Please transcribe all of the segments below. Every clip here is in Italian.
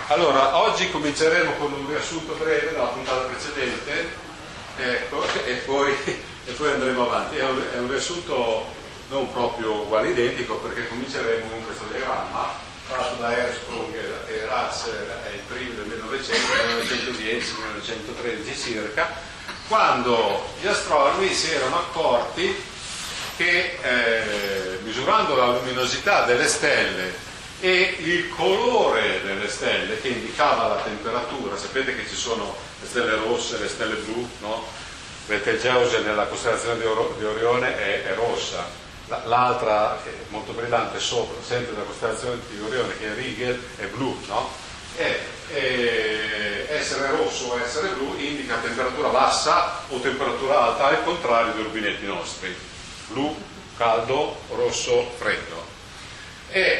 Allora, oggi cominceremo con un riassunto breve della puntata precedente, ecco, e poi andremo avanti. È un riassunto non proprio uguale identico, perché cominceremo con questo diagramma fatto da Hertzsprung e Russell ai primi del 1910-1913 circa, quando gli astronomi si erano accorti che misurando la luminosità delle stelle e il colore delle stelle che indicava la temperatura, sapete che ci sono le stelle rosse, le stelle blu, no? Betelgeuse nella costellazione di Orione è rossa, l'altra che è molto brillante sopra, sempre nella costellazione di Orione, che è Rigel, è blu, no? Essere rosso o essere blu indica temperatura bassa o temperatura alta, al contrario dei rubinetti nostri: blu caldo, rosso freddo. E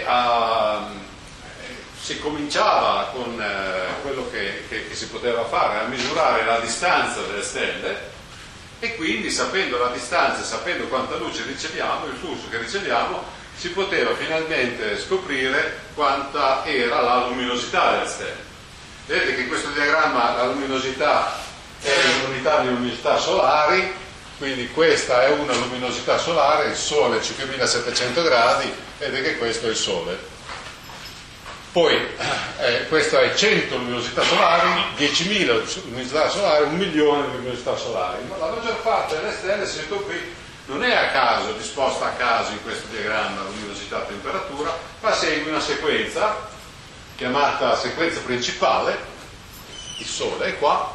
si cominciava con quello che si poteva fare, a misurare la distanza delle stelle, e quindi sapendo la distanza, sapendo quanta luce riceviamo, il flusso che riceviamo, si poteva finalmente scoprire quanta era la luminosità delle stelle. Vedete che in questo diagramma la luminosità è in unità di luminosità solari, quindi questa è una luminosità solare, il Sole è 5700 gradi, vedete che questo è il Sole. Poi questo è 100 luminosità solari, 10.000 luminosità solari, 1 milione di luminosità solari. Ma la maggior parte delle stelle, sento qui, non è a caso, disposta a caso in questo diagramma luminosità temperatura, ma segue una sequenza chiamata sequenza principale, il Sole è qua,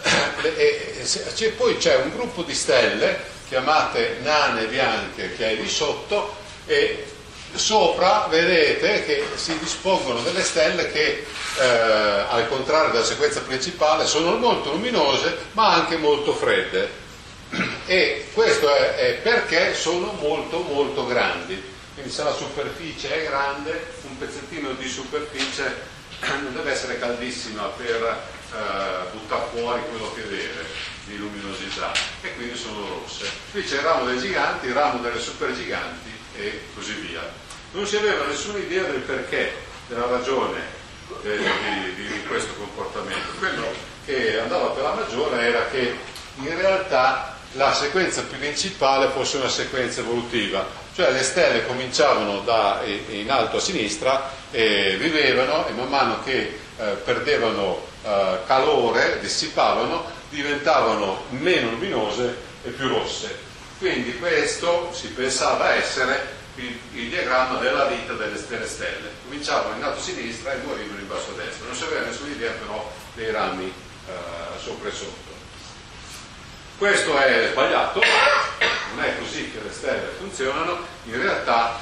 poi c'è un gruppo di stelle chiamate nane bianche che è lì sotto, e sopra vedete che si dispongono delle stelle che al contrario della sequenza principale sono molto luminose ma anche molto fredde, e questo è perché sono molto molto grandi. Quindi se la superficie è grande, un pezzettino di superficie non deve essere caldissima per buttare fuori quello che deve di luminosità, e quindi sono rosse. Qui c'è il ramo dei giganti, il ramo delle supergiganti e così via. Non si aveva nessuna idea del perché, della ragione di questo comportamento. Quello che andava per la maggiore era che in realtà la sequenza principale fosse una sequenza evolutiva, cioè le stelle cominciavano da in alto a sinistra e vivevano, e man mano che perdevano calore, dissipavano, diventavano meno luminose e più rosse. Quindi questo si pensava essere il diagramma della vita delle stelle. Cominciavano in alto a sinistra e morivano in basso a destra. Non si aveva nessuna idea però dei rami sopra e sotto. Questo è sbagliato, non è così che le stelle funzionano. In realtà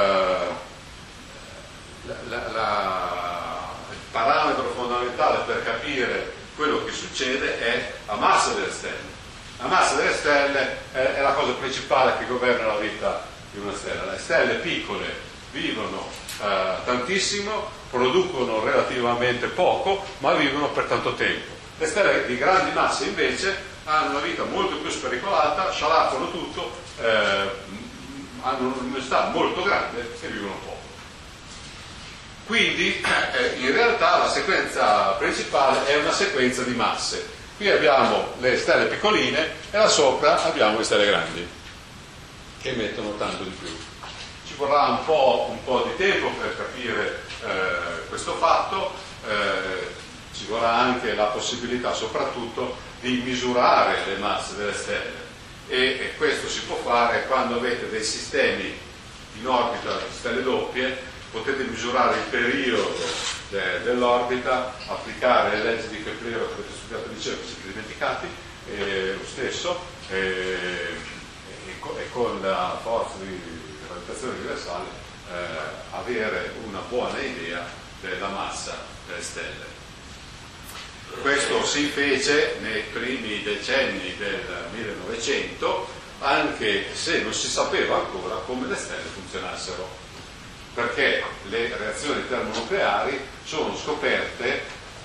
il parametro fondamentale per capire quello che succede è la massa delle stelle. La massa delle stelle è la cosa principale che governa la vita di una stella. Le stelle piccole vivono tantissimo, producono relativamente poco, ma vivono per tanto tempo. Le stelle di grandi masse invece hanno una vita molto più spericolata, scialacquano tutto, hanno una luminosità molto grande e vivono poco. Quindi in realtà la sequenza principale è una sequenza di masse. Qui abbiamo le stelle piccoline e là sopra abbiamo le stelle grandi, che emettono tanto di più. Ci vorrà un po' di tempo per capire questo fatto, ci vorrà anche la possibilità soprattutto di misurare le masse delle stelle, e questo si può fare quando avete dei sistemi in orbita, stelle doppie. Potete misurare il periodo dell'orbita, applicare le leggi di Keplero che avete studiato al liceo, che siete dimenticati, lo stesso, e con la forza di gravitazione universale avere una buona idea della massa delle stelle. Questo si fece nei primi decenni del 1900, anche se non si sapeva ancora come le stelle funzionassero, perché le reazioni termonucleari sono scoperte,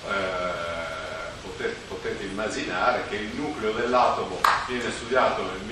potete immaginare che il nucleo dell'atomo viene studiato nel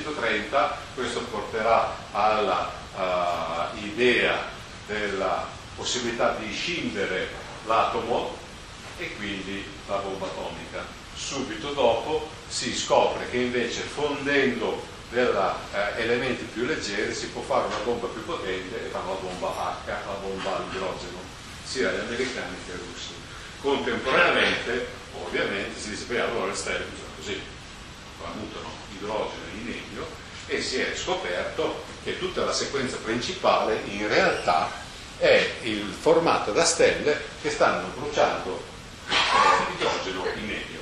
1925-1930, questo porterà alla idea della possibilità di scindere l'atomo e quindi la bomba atomica. Subito dopo si scopre che invece fondendo elementi più leggeri si può fare una bomba più potente e fanno la bomba H, la bomba all'idrogeno, sia gli americani che i russi. Contemporaneamente, ovviamente, si dice, beh, allora le stelle usano così, mutano idrogeno in elio, e si è scoperto che tutta la sequenza principale in realtà è il formato da stelle che stanno bruciando idrogeno in elio.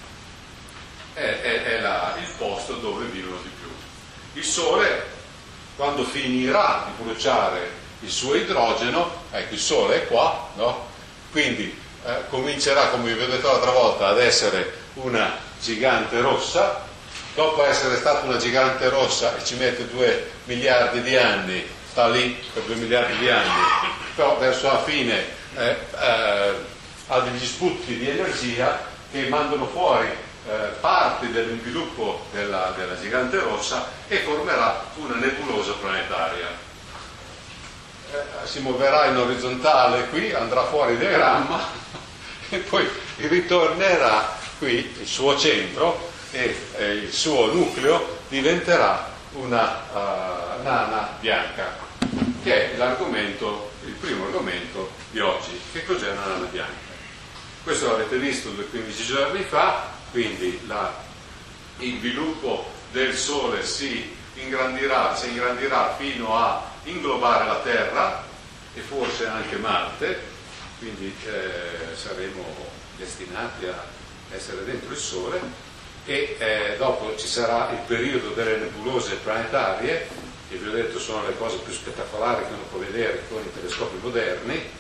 È il posto dove vivono di più. Il Sole, quando finirà di bruciare il suo idrogeno, ecco, il Sole è qua, no? Quindi comincerà, come vi ho detto l'altra volta, ad essere una gigante rossa. Dopo essere stata una gigante rossa e ci mette 2 miliardi di anni, sta lì per 2 miliardi di anni, però verso la fine ha degli sputi di energia che mandano fuori parti dell'inviluppo della gigante rossa e formerà una nebulosa planetaria. Si muoverà in orizzontale qui, andrà fuori il diagramma e poi ritornerà qui, il suo centro, e il suo nucleo diventerà una nana bianca, che è il primo argomento di oggi. Che cos'è una nana bianca? Questo l'avete visto 15 giorni fa, quindi il sviluppo del Sole si ingrandirà fino a inglobare la Terra e forse anche Marte, quindi saremo destinati a essere dentro il Sole, e dopo ci sarà il periodo delle nebulose planetarie, che vi ho detto sono le cose più spettacolari che uno può vedere con i telescopi moderni.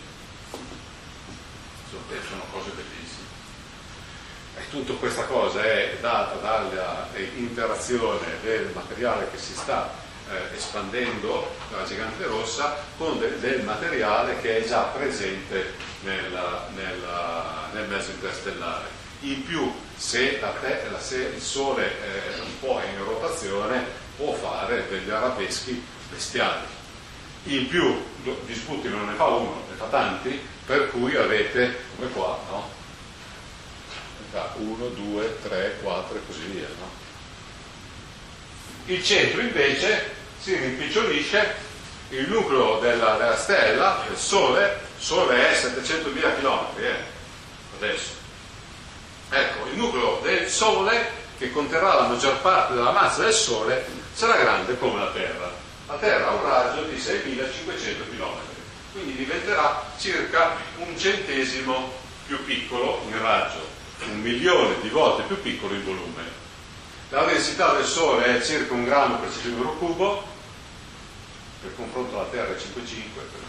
Sono cose bellissime. E tutta questa cosa è data dall'interazione del materiale che si sta espandendo dalla gigante rossa con del materiale che è già presente nel mezzo interstellare. In più, se il Sole è un po' in rotazione, può fare degli arabeschi bestiali. In più, di sputi non ne fa uno, ne fa tanti, per cui avete, come qua, no? 1, 2, 3, 4 e così via, no? Il centro invece si rimpicciolisce, il nucleo della stella, del Sole è 700.000 km adesso. Ecco, il nucleo del Sole, che conterrà la maggior parte della massa del Sole, sarà grande come la Terra. La Terra ha un raggio di 6.500 km, quindi diventerà circa 1/100 più piccolo in raggio, 1.000.000 di volte più piccolo in volume. La densità del Sole è circa 1 grammo per centimetro cubo, per confronto alla Terra è 5,5 per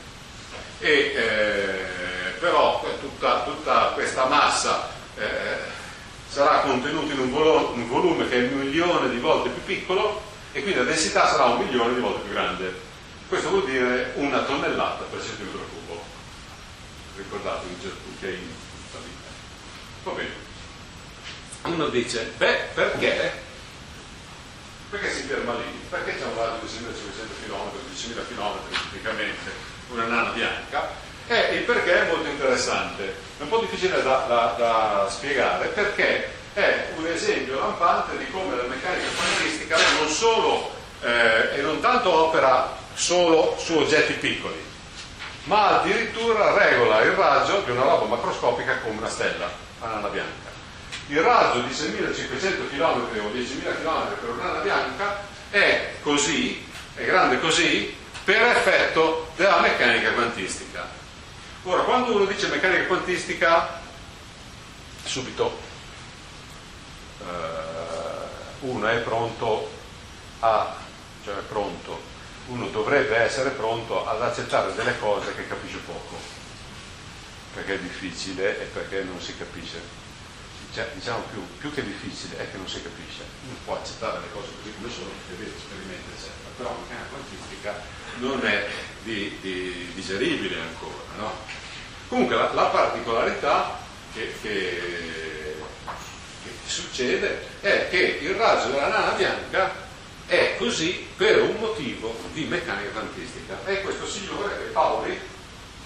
dire, però tutta questa massa sarà contenuta in un volume che è 1.000.000 di volte più piccolo, e quindi la densità sarà 1.000.000 di volte più grande. Questo vuol dire 1 tonnellata per centimetro cubo. Ricordatevi che in tutta vita. Va bene. Uno dice, perché si ferma lì? Perché c'è un raggio di 6.500 km, 10.000 km tipicamente, una nana bianca? Il perché è molto interessante, è un po' difficile da spiegare, perché è un esempio lampante di come la meccanica quantistica non solo e non tanto opera solo su oggetti piccoli, ma addirittura regola il raggio di una roba macroscopica come una stella, una nana bianca. Il raggio di 6.500 km o 10.000 km per una nana bianca è grande così per effetto della meccanica quantistica. Ora, quando uno dice meccanica quantistica, subito uno è pronto uno dovrebbe essere pronto ad accettare delle cose che capisce poco, perché è difficile e perché non si capisce. Diciamo più che difficile è che non si capisce. Uno può accettare le cose così come sono, perché vede, sperimenta, eccetera, però la meccanica quantistica non è digeribile ancora, no? Comunque la particolarità che succede è che il raggio della nana bianca è così per un motivo di meccanica quantistica. E questo signore, Pauli,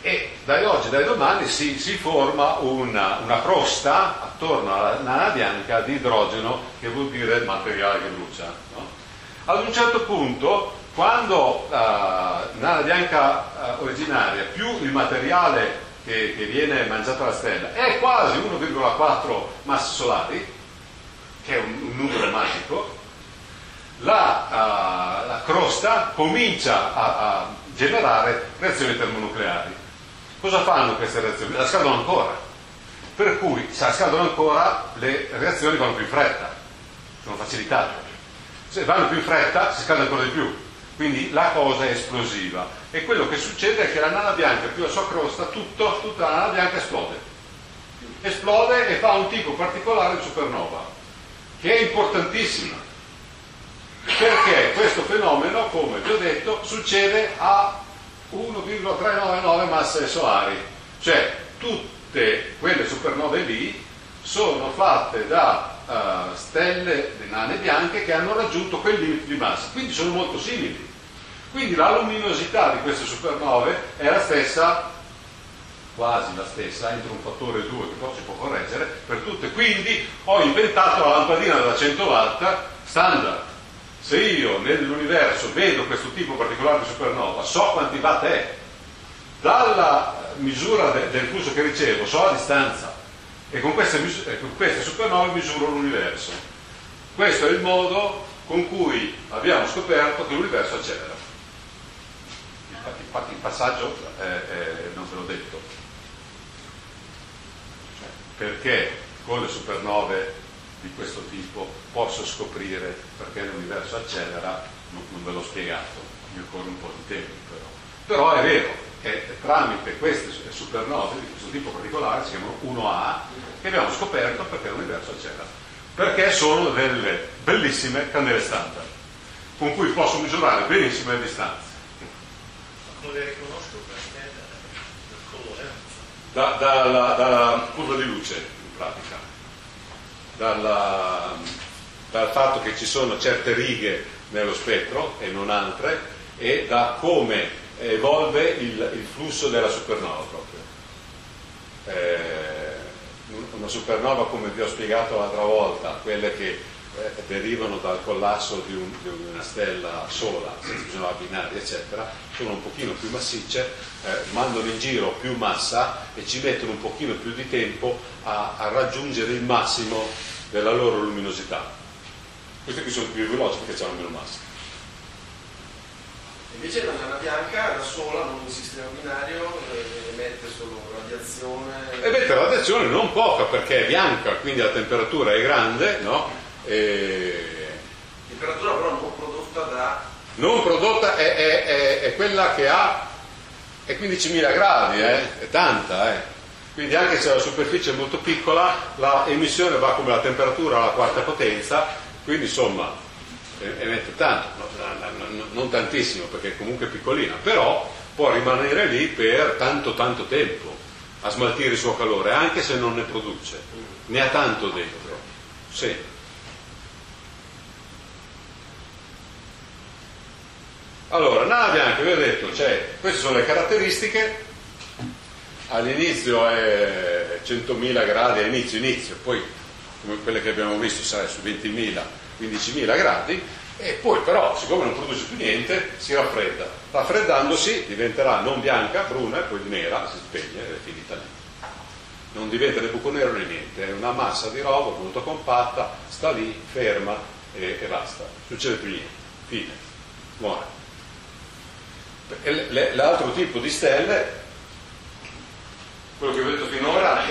E da oggi, dai domani, si forma una crosta attorno alla nana bianca di idrogeno, che vuol dire materiale che brucia, no? Ad un certo punto, quando la nana bianca originaria più il materiale che viene mangiato dalla stella è quasi 1,4 masse solari, che è un numero magico, la crosta comincia a generare reazioni termonucleari. Cosa fanno queste reazioni? La scaldano ancora, per cui se la scaldano ancora le reazioni vanno più in fretta, sono facilitate. Se vanno più in fretta si scalda ancora di più, quindi la cosa è esplosiva. E quello che succede è che la nana bianca più la sua crosta, tutta la nana bianca esplode e fa un tipo particolare di supernova, che è importantissima, perché questo fenomeno, come vi ho detto, succede a 1,399 masse solari, cioè tutte quelle supernove lì sono fatte da stelle di nane bianche che hanno raggiunto quel limite di massa, quindi sono molto simili. Quindi la luminosità di queste supernove è la stessa, quasi la stessa, entro un fattore 2 che poi si può correggere per tutte. Quindi ho inventato la lampadina da 100 watt standard. Se io nell'universo vedo questo tipo particolare di supernova, so quanti watt è, dalla misura del flusso che ricevo so la distanza, e con queste supernove misuro l'universo. Questo è il modo con cui abbiamo scoperto che l'universo accelera. Infatti il passaggio non ve l'ho detto, perché con le supernove di questo tipo posso scoprire perché l'universo accelera, non ve l'ho spiegato, mi occorre un po' di tempo però è vero che tramite queste supernove di questo tipo particolare, si chiamano 1A, che abbiamo scoperto perché l'universo accelera, perché sono delle bellissime candele standard con cui posso misurare benissimo le distanze. Come le riconosco queste colore? dal Dalla curva di luce, in pratica, dal fatto che ci sono certe righe nello spettro e non altre, e da come evolve il flusso della supernova proprio. Una supernova, come vi ho spiegato l'altra volta, quelle che derivano dal collasso di una stella sola, senza bisogno binari, eccetera, sono un pochino più massicce, mandano in giro più massa e ci mettono un pochino più di tempo a raggiungere il massimo della loro luminosità. Queste qui sono più veloci perché hanno meno massa. Invece la nana bianca da sola, non un sistema binario, emette solo radiazione. Emette radiazione non poca perché è bianca, quindi la temperatura è grande, no? Temperatura però non prodotta da... Non prodotta è quella che ha è 15.000 gradi, è tanta, Quindi anche se la superficie è molto piccola, la emissione va come la temperatura alla quarta potenza, quindi insomma emette tanto, non tantissimo perché è comunque piccolina, però può rimanere lì per tanto tempo a smaltire il suo calore, anche se non ne produce, ne ha tanto dentro. Sì. Allora, nana bianca, vi ho detto, queste sono le caratteristiche. All'inizio è 100.000 gradi, inizio, poi come quelle che abbiamo visto sarà su 20.000, 15.000 gradi, e poi però, siccome non produce più niente, si raffredda. Raffreddandosi diventerà non bianca, bruna e poi nera, si spegne ed è finita lì. Non diventa né buco nero né niente, è una massa di roba molto compatta, sta lì, ferma e basta. Non succede più niente, fine, muore. L'altro tipo di stelle, quello che vi ho detto finora,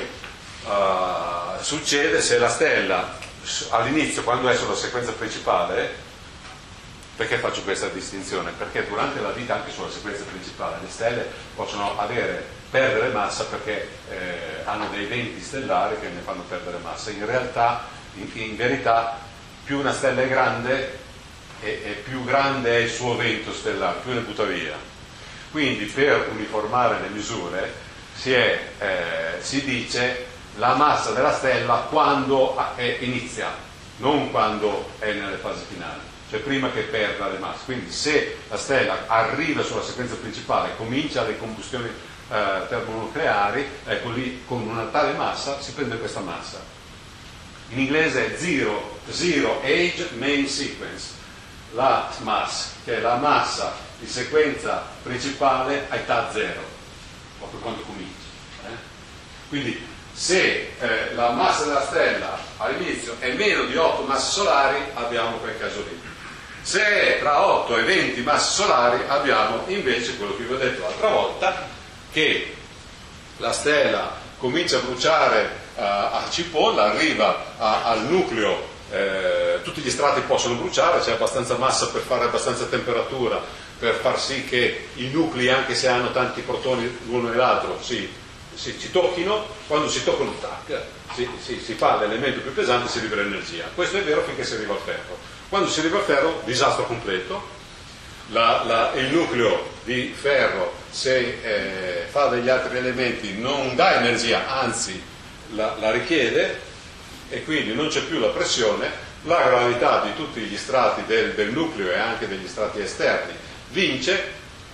succede se la stella all'inizio, quando è sulla sequenza principale. Perché faccio questa distinzione? Perché durante la vita, anche sulla sequenza principale, le stelle possono perdere massa perché hanno dei venti stellari che ne fanno perdere massa. In realtà, in verità, più una stella è grande e più grande è il suo vento stellare, più ne butta via. Quindi per uniformare le misure si dice la massa della stella quando inizia, non quando è nelle fasi finali, cioè prima che perda le masse. Quindi se la stella arriva sulla sequenza principale, comincia le combustioni termonucleari, ecco lì con una tale massa si prende questa massa. In inglese è zero age main sequence, la mass, che è la massa di sequenza principale a età zero, proprio quando comincia. Quindi se la massa della stella all'inizio è meno di 8 masse solari, abbiamo quel caso lì. Se è tra 8 e 20 masse solari, abbiamo invece quello che vi ho detto l'altra volta, che la stella comincia a bruciare a cipolla, arriva al nucleo, tutti gli strati possono bruciare, c'è abbastanza massa per fare abbastanza temperatura per far sì che i nuclei, anche se hanno tanti protoni l'uno e l'altro, si tocchino. Quando si toccano, tac, si fa l'elemento più pesante e si libera energia. Questo è vero finché si arriva al ferro. Quando si arriva al ferro, disastro completo. Il nucleo di ferro, se fa degli altri elementi, non dà energia, anzi la richiede, e quindi non c'è più la pressione. La gravità di tutti gli strati del nucleo e anche degli strati esterni vince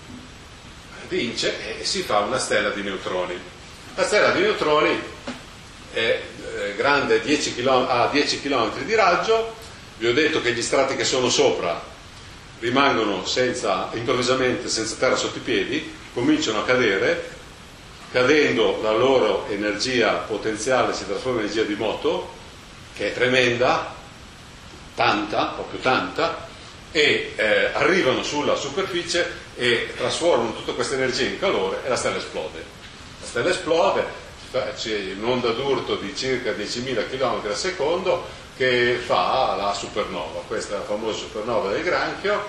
e si fa una stella di neutroni. La stella di neutroni è grande ha 10 km di raggio. Vi ho detto che gli strati che sono sopra rimangono improvvisamente senza terra sotto i piedi, cominciano a cadere, cadendo la loro energia potenziale si trasforma in energia di moto, che è tremenda, tanta, proprio tanta, e arrivano sulla superficie e trasformano tutta questa energia in calore e la stella esplode. La stella esplode, c'è un'onda d'urto di circa 10.000 km al secondo che fa la supernova. Questa è la famosa supernova del Granchio,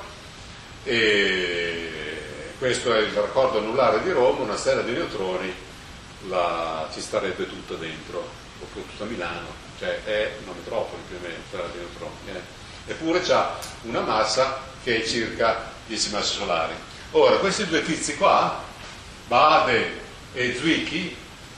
e questo è il raccordo anulare di Roma. Una stella di neutroni ci starebbe tutta dentro, proprio tutta Milano, cioè è una metropoli più o meno, stella di neutroni. Eppure ha una massa che è circa 10 masse solari. Ora, questi due tizi qua, Baden e Zwicky,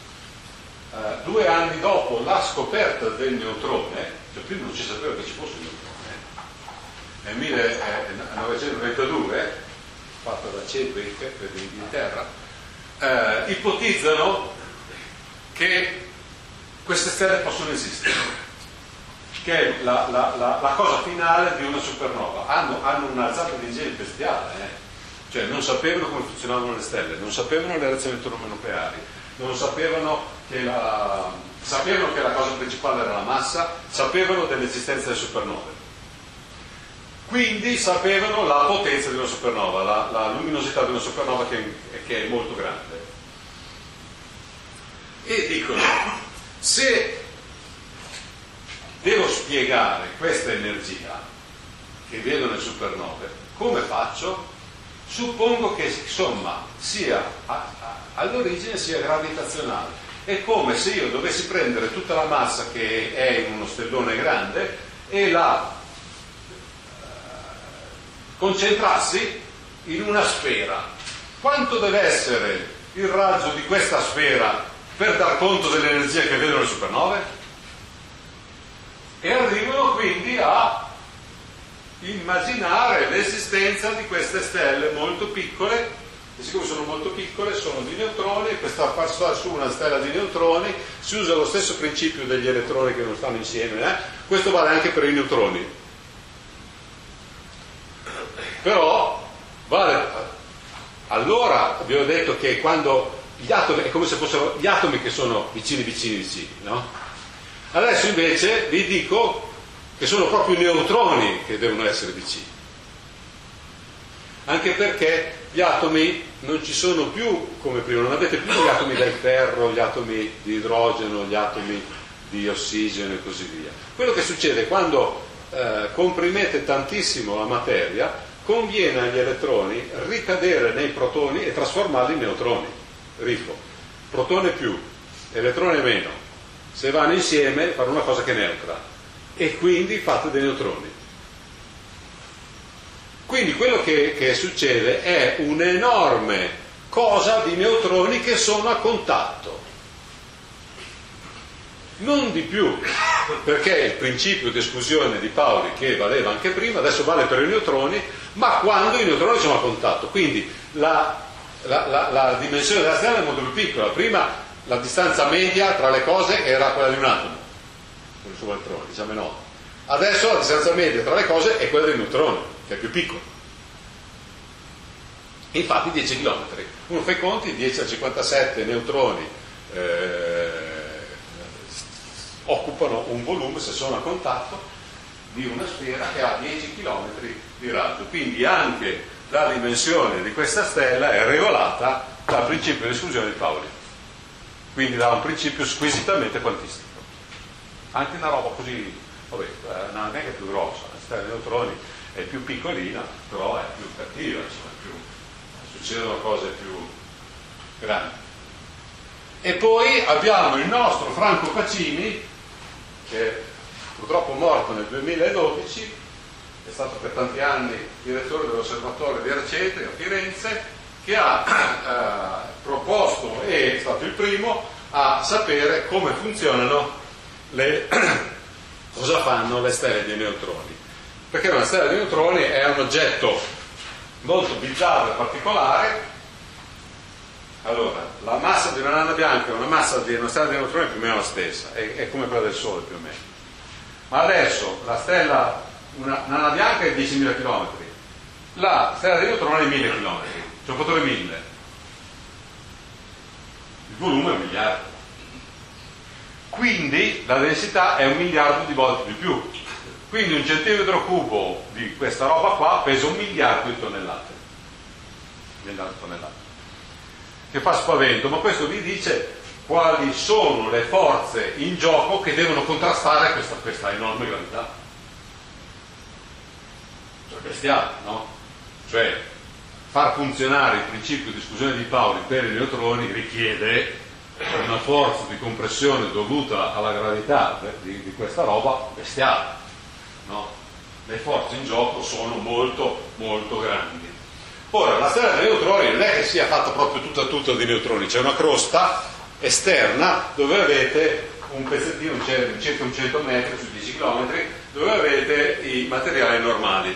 2 anni dopo la scoperta del neutrone, cioè prima non si sapeva che ci fosse il neutrone, nel 1922, fatta da Chadwick dell'Inghilterra, ipotizzano che queste stelle possono esistere, che è la cosa finale di una supernova. Hanno un'alzata di genere bestiale, cioè non sapevano come funzionavano le stelle, non sapevano le reazioni termonucleari, non sapevano sapevano che la cosa principale era la massa, sapevano dell'esistenza delle supernove, quindi sapevano la potenza di una supernova, la luminosità di una supernova che è molto grande, e dicono: se devo spiegare questa energia che vedo nelle supernove, come faccio? Suppongo che somma sia all'origine sia gravitazionale. È come se io dovessi prendere tutta la massa che è in uno stellone grande e la concentrassi in una sfera. Quanto deve essere il raggio di questa sfera per dar conto dell'energia che vedono le supernove? E arrivano quindi a immaginare l'esistenza di queste stelle molto piccole, e siccome sono molto piccole sono di neutroni, questa passa su una stella di neutroni, si usa lo stesso principio degli elettroni che non stanno insieme, questo vale anche per i neutroni, però vale. Allora vi ho detto che quando gli atomi è come se fossero gli atomi che sono vicini, no? Adesso invece vi dico che sono proprio i neutroni che devono essere vicini, anche perché gli atomi non ci sono più come prima, non avete più gli atomi del ferro, gli atomi di idrogeno, gli atomi di ossigeno e così via. Quello che succede quando comprimete tantissimo la materia, conviene agli elettroni ricadere nei protoni e trasformarli in neutroni. Rifo, protone più, elettrone meno, se vanno insieme fanno una cosa che è neutra, e quindi fate dei neutroni. Quindi quello che succede è un'enorme cosa di neutroni che sono a contatto, non di più, perché il principio di esclusione di Pauli, che valeva anche prima, adesso vale per i neutroni, ma quando i neutroni sono a contatto. Quindi la dimensione della stella è molto più piccola. Prima la distanza media tra le cose era quella di un atomo, con il suo elettrone, diciamo no. Adesso la distanza media tra le cose è quella del neutrone, che è più piccolo. Infatti 10 km. Uno fa i conti, 10 a 57 neutroni occupano un volume, se sono a contatto, di una sfera che ha 10 km di raggio. Quindi anche la dimensione di questa stella è regolata dal principio di esclusione di Pauli, quindi da un principio squisitamente quantistico. Anche una roba così, vabbè, non è che è più grossa, la stella dei neutroni è più piccolina, però è più cattiva, succedono cose più grandi. E poi abbiamo il nostro Franco Pacini, che è purtroppo morto nel 2012, è stato per tanti anni direttore dell'osservatorio di Arcetri a Firenze, che ha proposto, e è stato il primo a sapere come funzionano cosa fanno le stelle dei neutroni. Perché una stella dei neutroni è un oggetto molto bizzarro e particolare. Allora, la massa di una nana bianca e una massa di una stella dei neutroni è più o meno la stessa, è come quella del Sole più o meno. Ma adesso la stella, una nana bianca è 10.000 km, la stella dei neutroni è 1.000 km, c'è un fattore 1.000. Il volume è 1 miliardo. Quindi la densità è 1 miliardo di volte di più. Quindi un centimetro cubo di questa roba qua pesa 1 miliardo di tonnellate. Che fa spavento, ma questo vi dice quali sono le forze in gioco che devono contrastare questa enorme gravità. Cioè bestiale, no? Cioè far funzionare il principio di esclusione di Pauli per i neutroni richiede una forza di compressione dovuta alla gravità di questa roba bestiale, no? Le forze in gioco sono molto molto grandi. Ora, la stella dei neutroni non è che sia fatta proprio tutta di neutroni, c'è una crosta esterna dove avete un pezzettino, circa un 100 metri su 10 km, dove avete i materiali normali.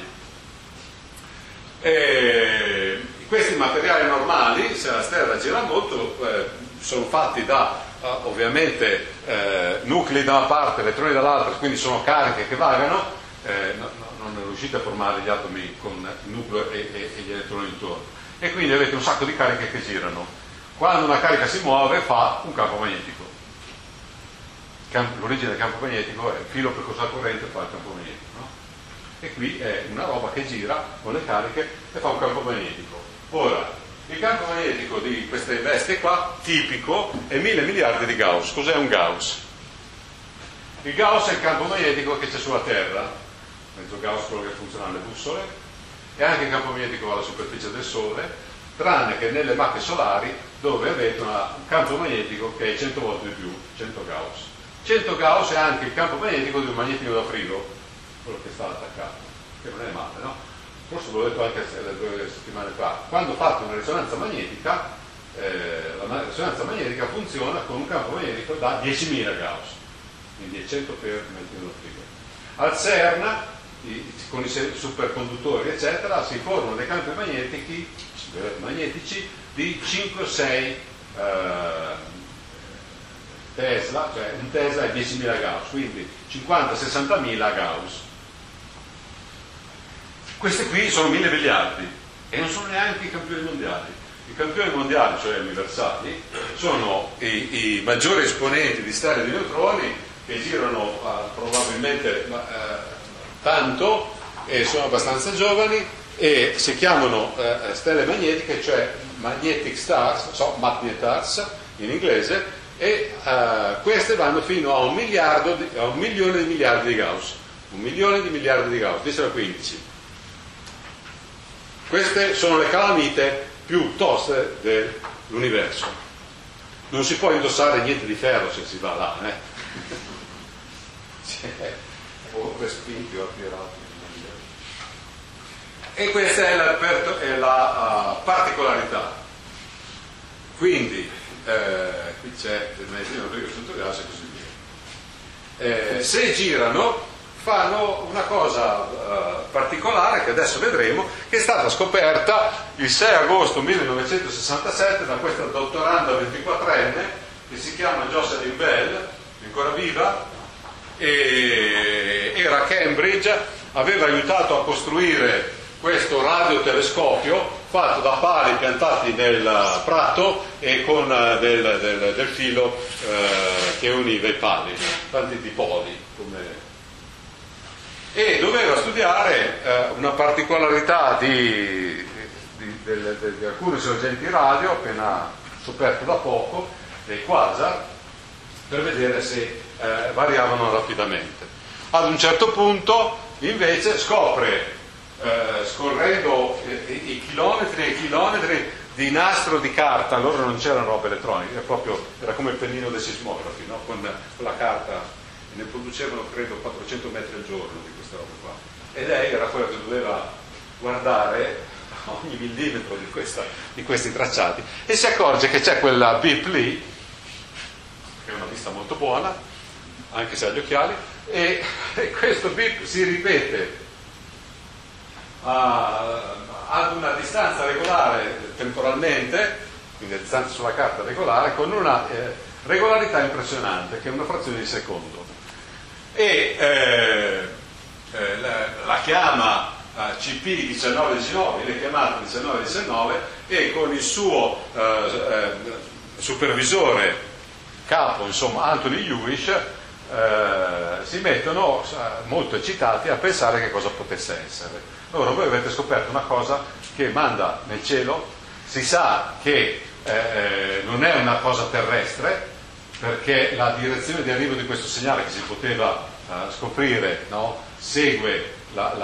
Questi materiali normali, se la stella gira molto, sono fatti da ovviamente nuclei da una parte, elettroni dall'altra, quindi sono cariche che vagano. Non riuscite a formare gli atomi con il nucleo e gli elettroni intorno, e quindi avete un sacco di cariche che girano. Quando una carica si muove fa un campo magnetico. L'origine del campo magnetico è il filo precursore corrente fa il campo magnetico, no? E qui è una roba che gira con le cariche e fa un campo magnetico. Ora, il campo magnetico di queste bestie qua tipico è 1000 miliardi di Gauss. Cos'è un Gauss? Il Gauss è il campo magnetico che c'è sulla Terra, mezzo Gauss quello che funziona alle bussole, e anche il campo magnetico alla superficie del Sole, tranne che nelle macchie solari dove avete un campo magnetico che è 100 volte di più, 100 Gauss. 100 Gauss è anche il campo magnetico di un magnetino da frigo, quello che sta attaccato, che non è male, no? Forse ve l'ho detto anche 2 settimane fa. Quando fate una risonanza magnetica, la risonanza magnetica funziona con un campo magnetico da 10.000 Gauss, quindi è 100 per il magnetino da frigo. Al CERN, con i superconduttori eccetera, si formano dei campi magnetici di 5-6 Tesla, cioè un Tesla è 10.000 Gauss, quindi 50-60.000 Gauss. Questi qui sono 1.000 miliardi e non sono neanche i campioni mondiali. I campioni mondiali, cioè universali, sono i maggiori esponenti di stelle di neutroni che girano probabilmente tanto e sono abbastanza giovani e si chiamano stelle magnetiche, cioè magnetic stars, magnetars in inglese, e queste vanno fino a 1 milione di miliardi di Gauss. 1 milione di miliardi di Gauss, 10 alla 15. Queste sono le calamite più toste dell'universo. Non si può indossare niente di ferro se si va là, o respinti o attirati. E questa è la particolarità. Quindi qui c'è il magnetino da frigo sotto gas e così via. Se girano fanno una cosa particolare che adesso vedremo, che è stata scoperta il 6 agosto 1967 da questa dottoranda 24enne che si chiama Jocelyn Bell, ancora viva, e era a Cambridge, aveva aiutato a costruire questo radiotelescopio fatto da pali piantati nel prato e con del filo che univa i pali, tanti dipoli, e doveva studiare una particolarità di alcuni sorgenti radio appena scoperte da poco, dei quasar, per vedere se variavano rapidamente. Ad un certo punto invece scopre, scorrendo i chilometri e chilometri di nastro di carta, allora non c'erano robe elettroniche, era come il pennino dei sismografi, no? Con la carta, ne producevano credo 400 metri al giorno di queste robe qua, e lei era quella che doveva guardare ogni millimetro di questi tracciati, e si accorge che c'è quella bip lì, che è una vista molto buona anche se ha gli occhiali, e questo bip si ripete ad una distanza regolare temporalmente, quindi a distanza sulla carta regolare, con una regolarità impressionante, che è una frazione di secondo, e la chiama CP1919, viene chiamata 1919, e con il suo supervisore capo, insomma Anthony Hewish, si mettono molto eccitati a pensare che cosa potesse essere. Ora voi avete scoperto una cosa che manda nel cielo, si sa che non è una cosa terrestre, perché la direzione di arrivo di questo segnale, che si poteva scoprire, no? Segue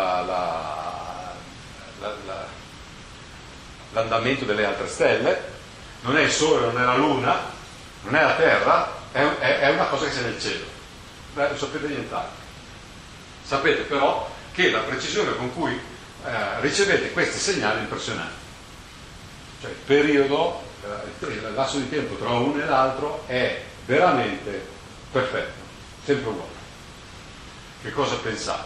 l'andamento delle altre stelle, non è il Sole, non è la Luna, non è la Terra, è una cosa che c'è nel cielo. Non sapete nient'altro. Sapete però che la precisione con cui ricevete questi segnali è impressionante. Cioè il periodo, il lasso di tempo tra uno e l'altro è veramente perfetto, sempre uguale. Che cosa pensate?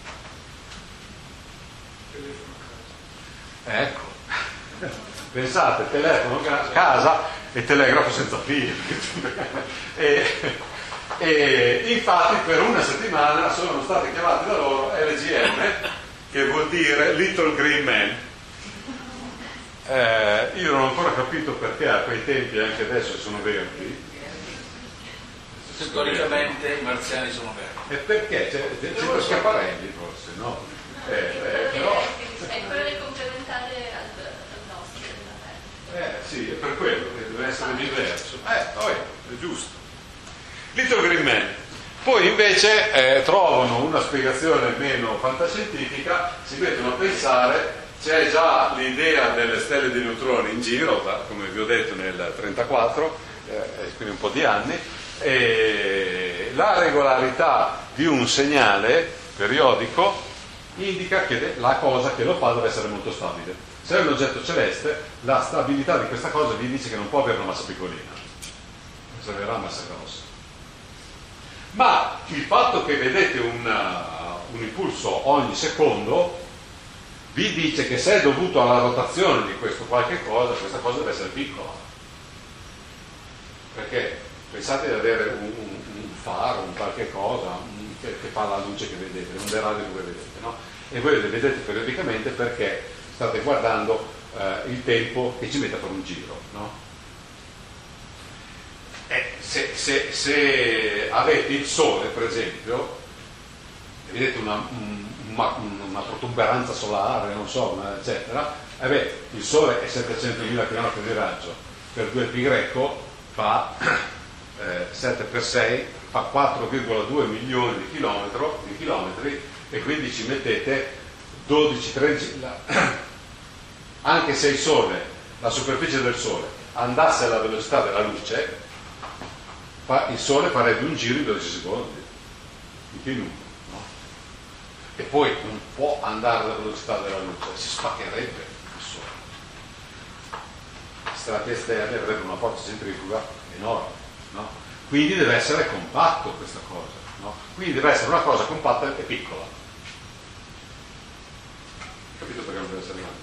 Ecco, pensate, telefono a casa e telegrafo senza fili. E infatti per una settimana sono stati chiamati da loro LGM, che vuol dire Little Green Man. Io non ho ancora capito perché a quei tempi, anche adesso, sono verdi. Storicamente i marziani sono verdi. E perché? C'è Schiaparelli forse, no? Però... È quello del complementare al nostro della Terra. Sì, è per quello che deve essere diverso. Poi è giusto. Little Green Man. Poi invece trovano una spiegazione meno fantascientifica, si mettono a pensare, c'è già l'idea delle stelle di neutroni in giro, come vi ho detto nel 1934, quindi un po' di anni, e la regolarità di un segnale periodico indica che la cosa che lo fa deve essere molto stabile. Se è un oggetto celeste, la stabilità di questa cosa vi dice che non può avere una massa piccolina, servirà massa grossa. Ma il fatto che vedete un impulso ogni secondo vi dice che se è dovuto alla rotazione di questo qualche cosa, questa cosa deve essere piccola. Perché pensate di avere un faro, un qualche cosa che fa la luce che vedete, un dei radio che vedete, no? E voi le vedete periodicamente perché state guardando il tempo che ci mette per un giro, no? Se avete il Sole, per esempio, vedete una protuberanza solare, non so, eccetera, il Sole è 700.000 km di raggio, per 2π greco fa 7 per 6, fa 4,2 milioni di chilometri, e quindi ci mettete 12-13, anche se il Sole, la superficie del Sole, andasse alla velocità della luce, il Sole farebbe un giro in 12 secondi, in più no? E poi non può andare alla velocità della luce, si spaccherebbe il Sole. Strati esterni avrebbero una forza centrifuga enorme, no? Quindi deve essere compatto questa cosa. no? Quindi deve essere una cosa compatta e piccola. Capito perché non deve essere grande?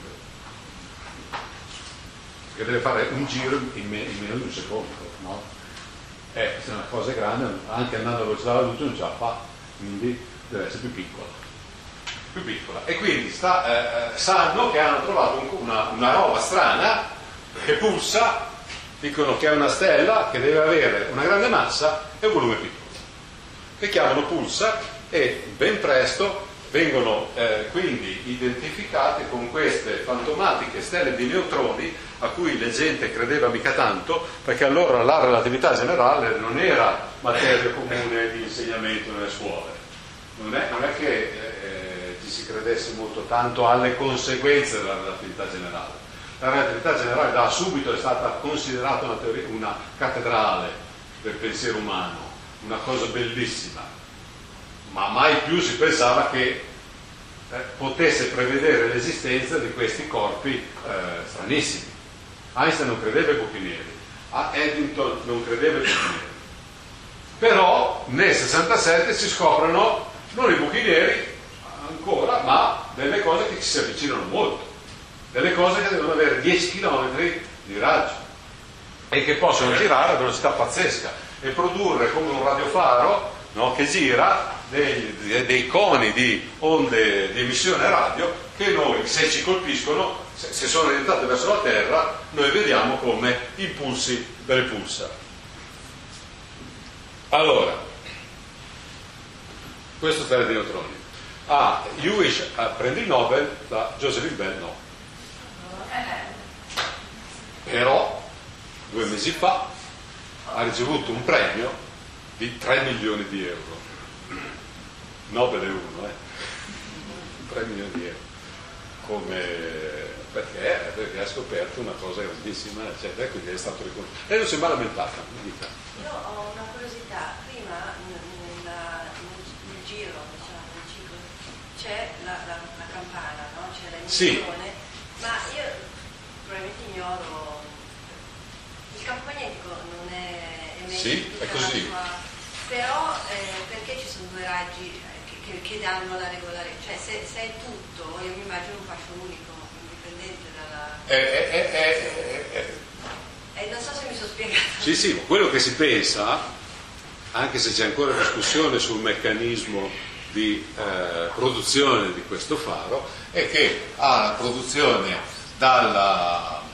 Perché deve fare un giro in meno di un secondo, no? Se una cosa è grande, anche andando a velocità della luce non ce la fa, quindi deve essere più piccola. Più piccola. E quindi sanno che hanno trovato una roba strana che pulsa, dicono che è una stella che deve avere una grande massa e un volume piccolo. Che chiamano pulsar e ben presto vengono quindi identificati con queste fantomatiche stelle di neutroni a cui la gente credeva mica tanto, perché allora la relatività generale non era materia comune di insegnamento nelle scuole. Non è che ci si credesse molto tanto alle conseguenze della relatività generale. La relatività generale da subito è stata considerata una cattedrale del pensiero umano, una cosa bellissima, ma mai più si pensava che potesse prevedere l'esistenza di questi corpi stranissimi. Einstein non credeva ai buchi neri, Eddington non credeva ai buchi neri, però nel 67 si scoprono non i buchi neri ancora, ma delle cose che ci si avvicinano molto, delle cose che devono avere 10 km di raggio e che possono girare a velocità pazzesca e produrre come un radiofaro, no, che gira dei coni di onde di emissione radio che noi, se ci colpiscono, se sono orientate verso la Terra, noi vediamo come impulsi delle pulsar. Allora, questo stelle di neutroni. Hewish prende il Nobel, la Josephine Bell no. Però 2 mesi fa ha ricevuto un premio di 3 milioni di euro. Nobel è uno, 3 milioni di euro. Perché ha scoperto una cosa grandissima, eccetera, e quindi è stato riconosciuto. Lei non si è mai lamentata, mi dica. Io ho una curiosità, prima nel giro, diciamo, nel ciclo, c'è la campana, no? C'è l'emissione, ma io probabilmente ignoro, il campo magnetico non è meglio sì, è così. Però perché ci sono 2 raggi che danno la regolarità? Cioè se è tutto, io mi immagino un fascio unico, indipendente dalla... non so se mi sono spiegata. Sì, quello che si pensa, anche se c'è ancora discussione sul meccanismo di produzione di questo faro, è che la produzione dall'asse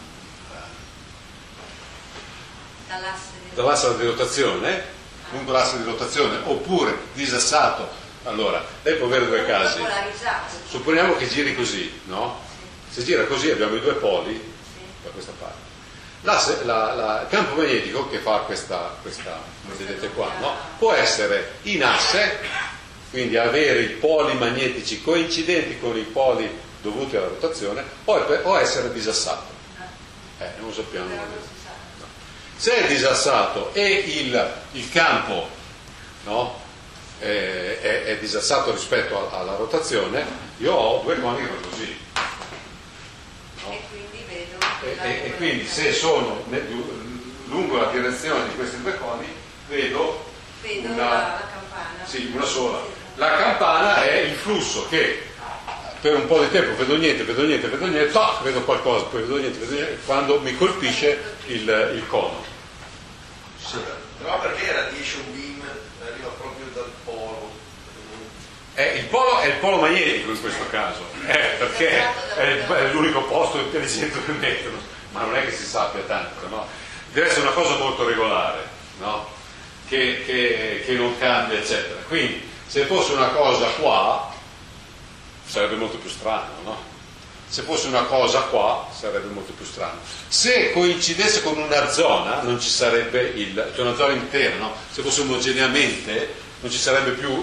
di rotazione, lungo l'asse di rotazione, oppure disassato. Allora, lei può avere 2 casi. Supponiamo che giri così, no? Se gira così abbiamo i 2 poli da questa parte. Il campo magnetico che fa questa vedete qua, no? Può essere in asse, quindi avere i poli magnetici coincidenti con i poli dovuti alla rotazione, o essere disassato. Non lo sappiamo. No. Se è disassato e il campo, no, è disassato rispetto alla rotazione, io ho 2 coni che vanno così. No? E quindi vedo e quindi se sono lungo la direzione di questi 2 coni vedo la campana. Sì, una sola. La campana è il flusso che per un po' di tempo vedo niente, vedo qualcosa, poi vedo niente, quando mi colpisce il cono. Sì. Però perché radiation beam arriva proprio dal polo? Il polo è il polo magnetico in questo caso, perché è l'unico posto intelligente che mettono, ma non è che si sappia tanto, no? Deve essere una cosa molto regolare, no? Che non cambia, eccetera. Quindi se fosse una cosa qua sarebbe molto più strano, no? Se fosse una cosa qua sarebbe molto più strano. Se coincidesse con una zona non ci sarebbe cioè una zona intera, no? Se fosse omogeneamente non ci sarebbe più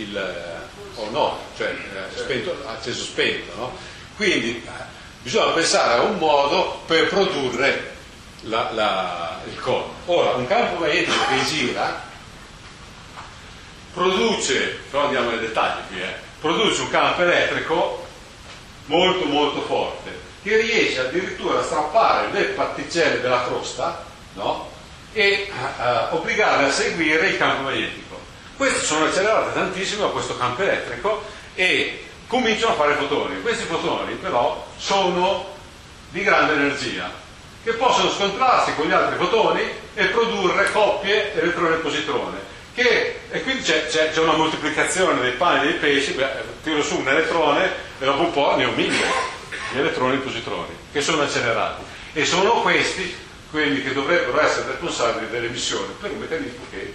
spento, acceso spento, no? Quindi bisogna pensare a un modo per produrre il cono. Ora, un campo magnetico che gira produce, però andiamo nei dettagli qui, produce un campo elettrico molto molto forte che riesce addirittura a strappare le particelle della crosta, no? E obbligarle a seguire il campo magnetico. Queste sono accelerate tantissimo a questo campo elettrico e cominciano a fare fotoni. Questi fotoni però sono di grande energia, che possono scontrarsi con gli altri fotoni e produrre coppie elettrone e positrone. E quindi c'è una moltiplicazione dei pani dei pesci, tiro su un elettrone e dopo un po' ne ho 1000 gli elettroni e i positroni, che sono accelerati. E sono questi quelli che dovrebbero essere responsabili dell'emissione per un meccanismo che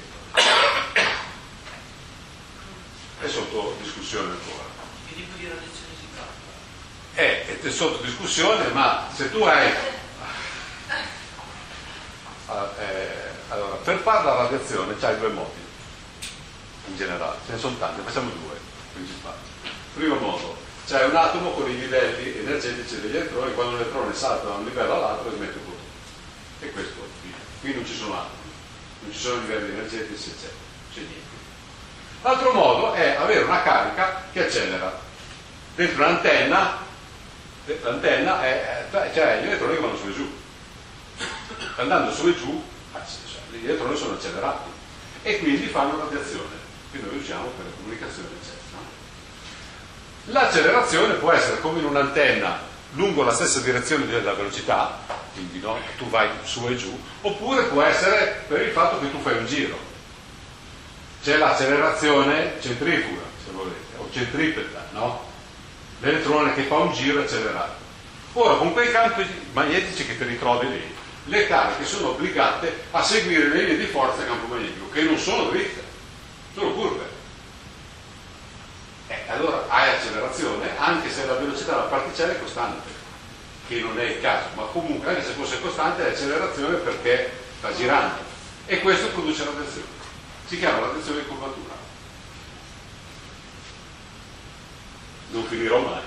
è sotto discussione ancora. Che tipo di radiazione si È tratta? sotto discussione, ma se tu hai... Allora, per fare la radiazione c'hai due modi, in generale, ce ne sono tanti, facciamo due principali. Primo modo, c'è un atomo con i livelli energetici degli elettroni, quando un elettrone salta da un livello all'altro emette un fotone. E questo è via. Qui non ci sono atomi, non ci sono livelli energetici, eccetera, c'è niente. L'altro modo è avere una carica che accelera. Dentro l'antenna cioè gli elettroni che vanno su e giù. Andando su e giù, gli elettroni sono accelerati e quindi fanno radiazione, che noi usiamo per le comunicazioni, eccetera. L'accelerazione può essere come in un'antenna lungo la stessa direzione della velocità, quindi no, tu vai su e giù, oppure può essere per il fatto che tu fai un giro. C'è l'accelerazione centrifuga, se volete, o centripeta, no? L'elettrone che fa un giro accelerato. Ora, con quei campi magnetici che ti ritrovi lì, le cariche sono obbligate a seguire le linee di forza del campo magnetico, che non sono dritte, sono curve. Allora hai accelerazione, anche se la velocità della particella è costante, che non è il caso, ma comunque anche se fosse costante è accelerazione perché sta girando. E questo produce radiazione. Si chiama radiazione di curvatura. Non finirò mai.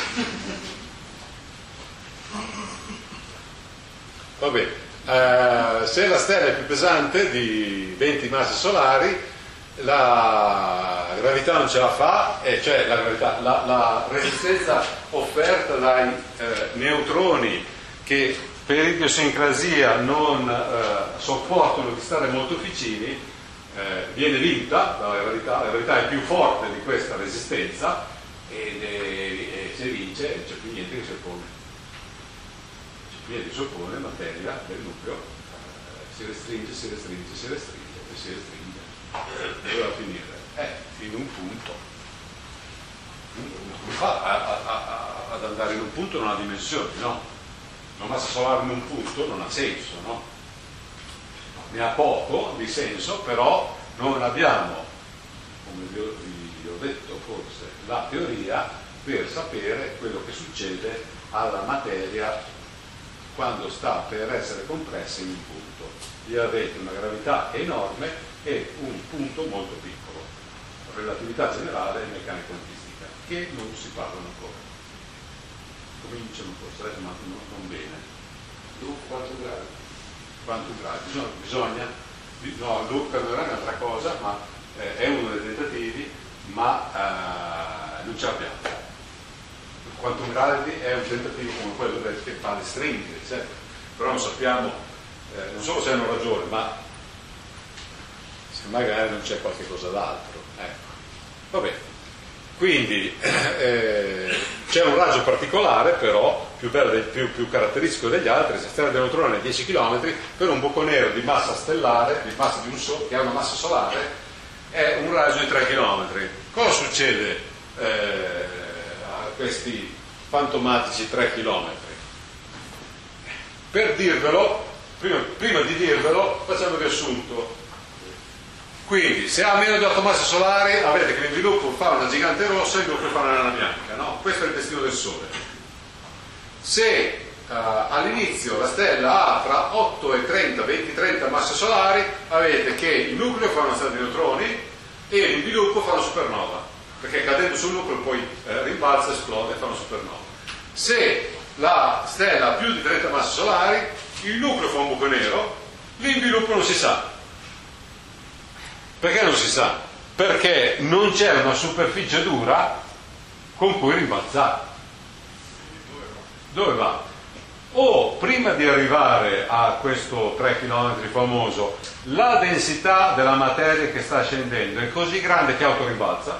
Va bene, se la stella è più pesante di 20 masse solari, la gravità non ce la fa, cioè la resistenza offerta dai neutroni che per idiosincrasia non sopportano di stare molto vicini, viene vinta dalla gravità. La gravità è più forte di questa resistenza e se vince non c'è più niente che si oppone. Niente si oppone, materia del nucleo si restringe e si restringe. Dove va a finire? Fino a un punto. Come fa ad andare in un punto non ha dimensioni, no? Una massa solare in un punto non ha senso, no? Ne ha poco di senso, però non abbiamo, come vi ho detto forse, la teoria per sapere quello che succede alla materia quando sta per essere compressa in un punto. Lì avete una gravità enorme e un punto molto piccolo. Relatività generale e meccanica quantistica, che non si parlano ancora. Cominciano forse, ma non bene. Quanto gradi? Quanto gradi? Bisogna no, Loop per noi è un'altra cosa, ma è uno dei tentativi, ma non ce l'abbiamo. Quantum gravity è un tentativo come quello che fa le stringhe, eccetera. Però non sappiamo, non solo se hanno ragione, ma se magari non c'è qualche cosa d'altro. Ecco. Vabbè. Quindi c'è un raggio particolare, però più caratteristico degli altri. Se stella di neutroni è 10 km, per un buco nero di massa stellare, di massa di un Sole, che ha una massa solare, è un raggio di 3 km. Cosa succede a questi fantomatici 3 km? Per dirvelo, prima di dirvelo, facciamo il riassunto. Quindi, se ha meno di 8 masse solari, avete che l'inviluppo fa una gigante rossa e il doppio fa una nana bianca, no? Questo è il destino del Sole. Se all'inizio la stella ha tra 8 e 30, 20-30 masse solari, avete che il nucleo fa una stella di neutroni e l'inviluppo fa una supernova, perché cadendo sul nucleo poi rimbalza, esplode e fa una supernova. Se la stella ha più di 30 masse solari, il nucleo fa un buco nero, l'inviluppo non si sa. Perché non si sa? Perché non c'è una superficie dura con cui rimbalzare. Dove va? o prima di arrivare a questo 3 km famoso la densità della materia che sta scendendo è così grande che autorimbalza,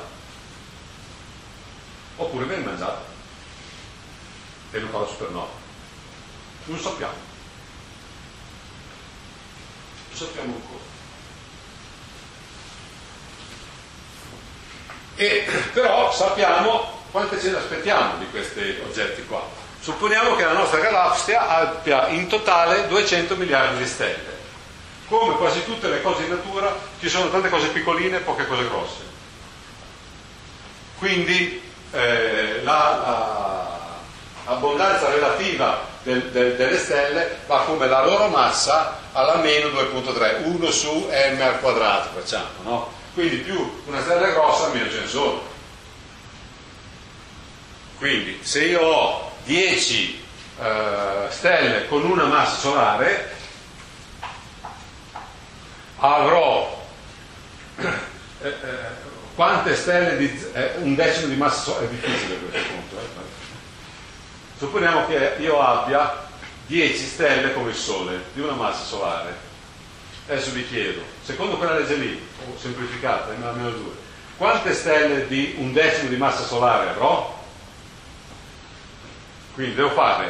oppure viene mangiata e non fa la supernova. Non sappiamo ancora. Però sappiamo quante ce ne aspettiamo di questi oggetti qua. Supponiamo che la nostra galassia abbia in totale 200 miliardi di stelle. Come quasi tutte le cose in natura, ci sono tante cose piccoline e poche cose grosse. Quindi l'abbondanza relativa delle stelle va come la loro massa alla meno 2.3, 1 su m al quadrato, facciamo, no? Quindi più una stella è grossa, meno ce ne sono. Quindi se io ho 10 stelle con una massa solare, avrò quante stelle di un decimo di massa solare? È difficile questo punto. Supponiamo che io abbia 10 stelle come il Sole di una massa solare. Adesso vi chiedo, secondo quella legge lì, semplificata, m alla meno 2, quante stelle di un decimo di massa solare avrò? Quindi devo fare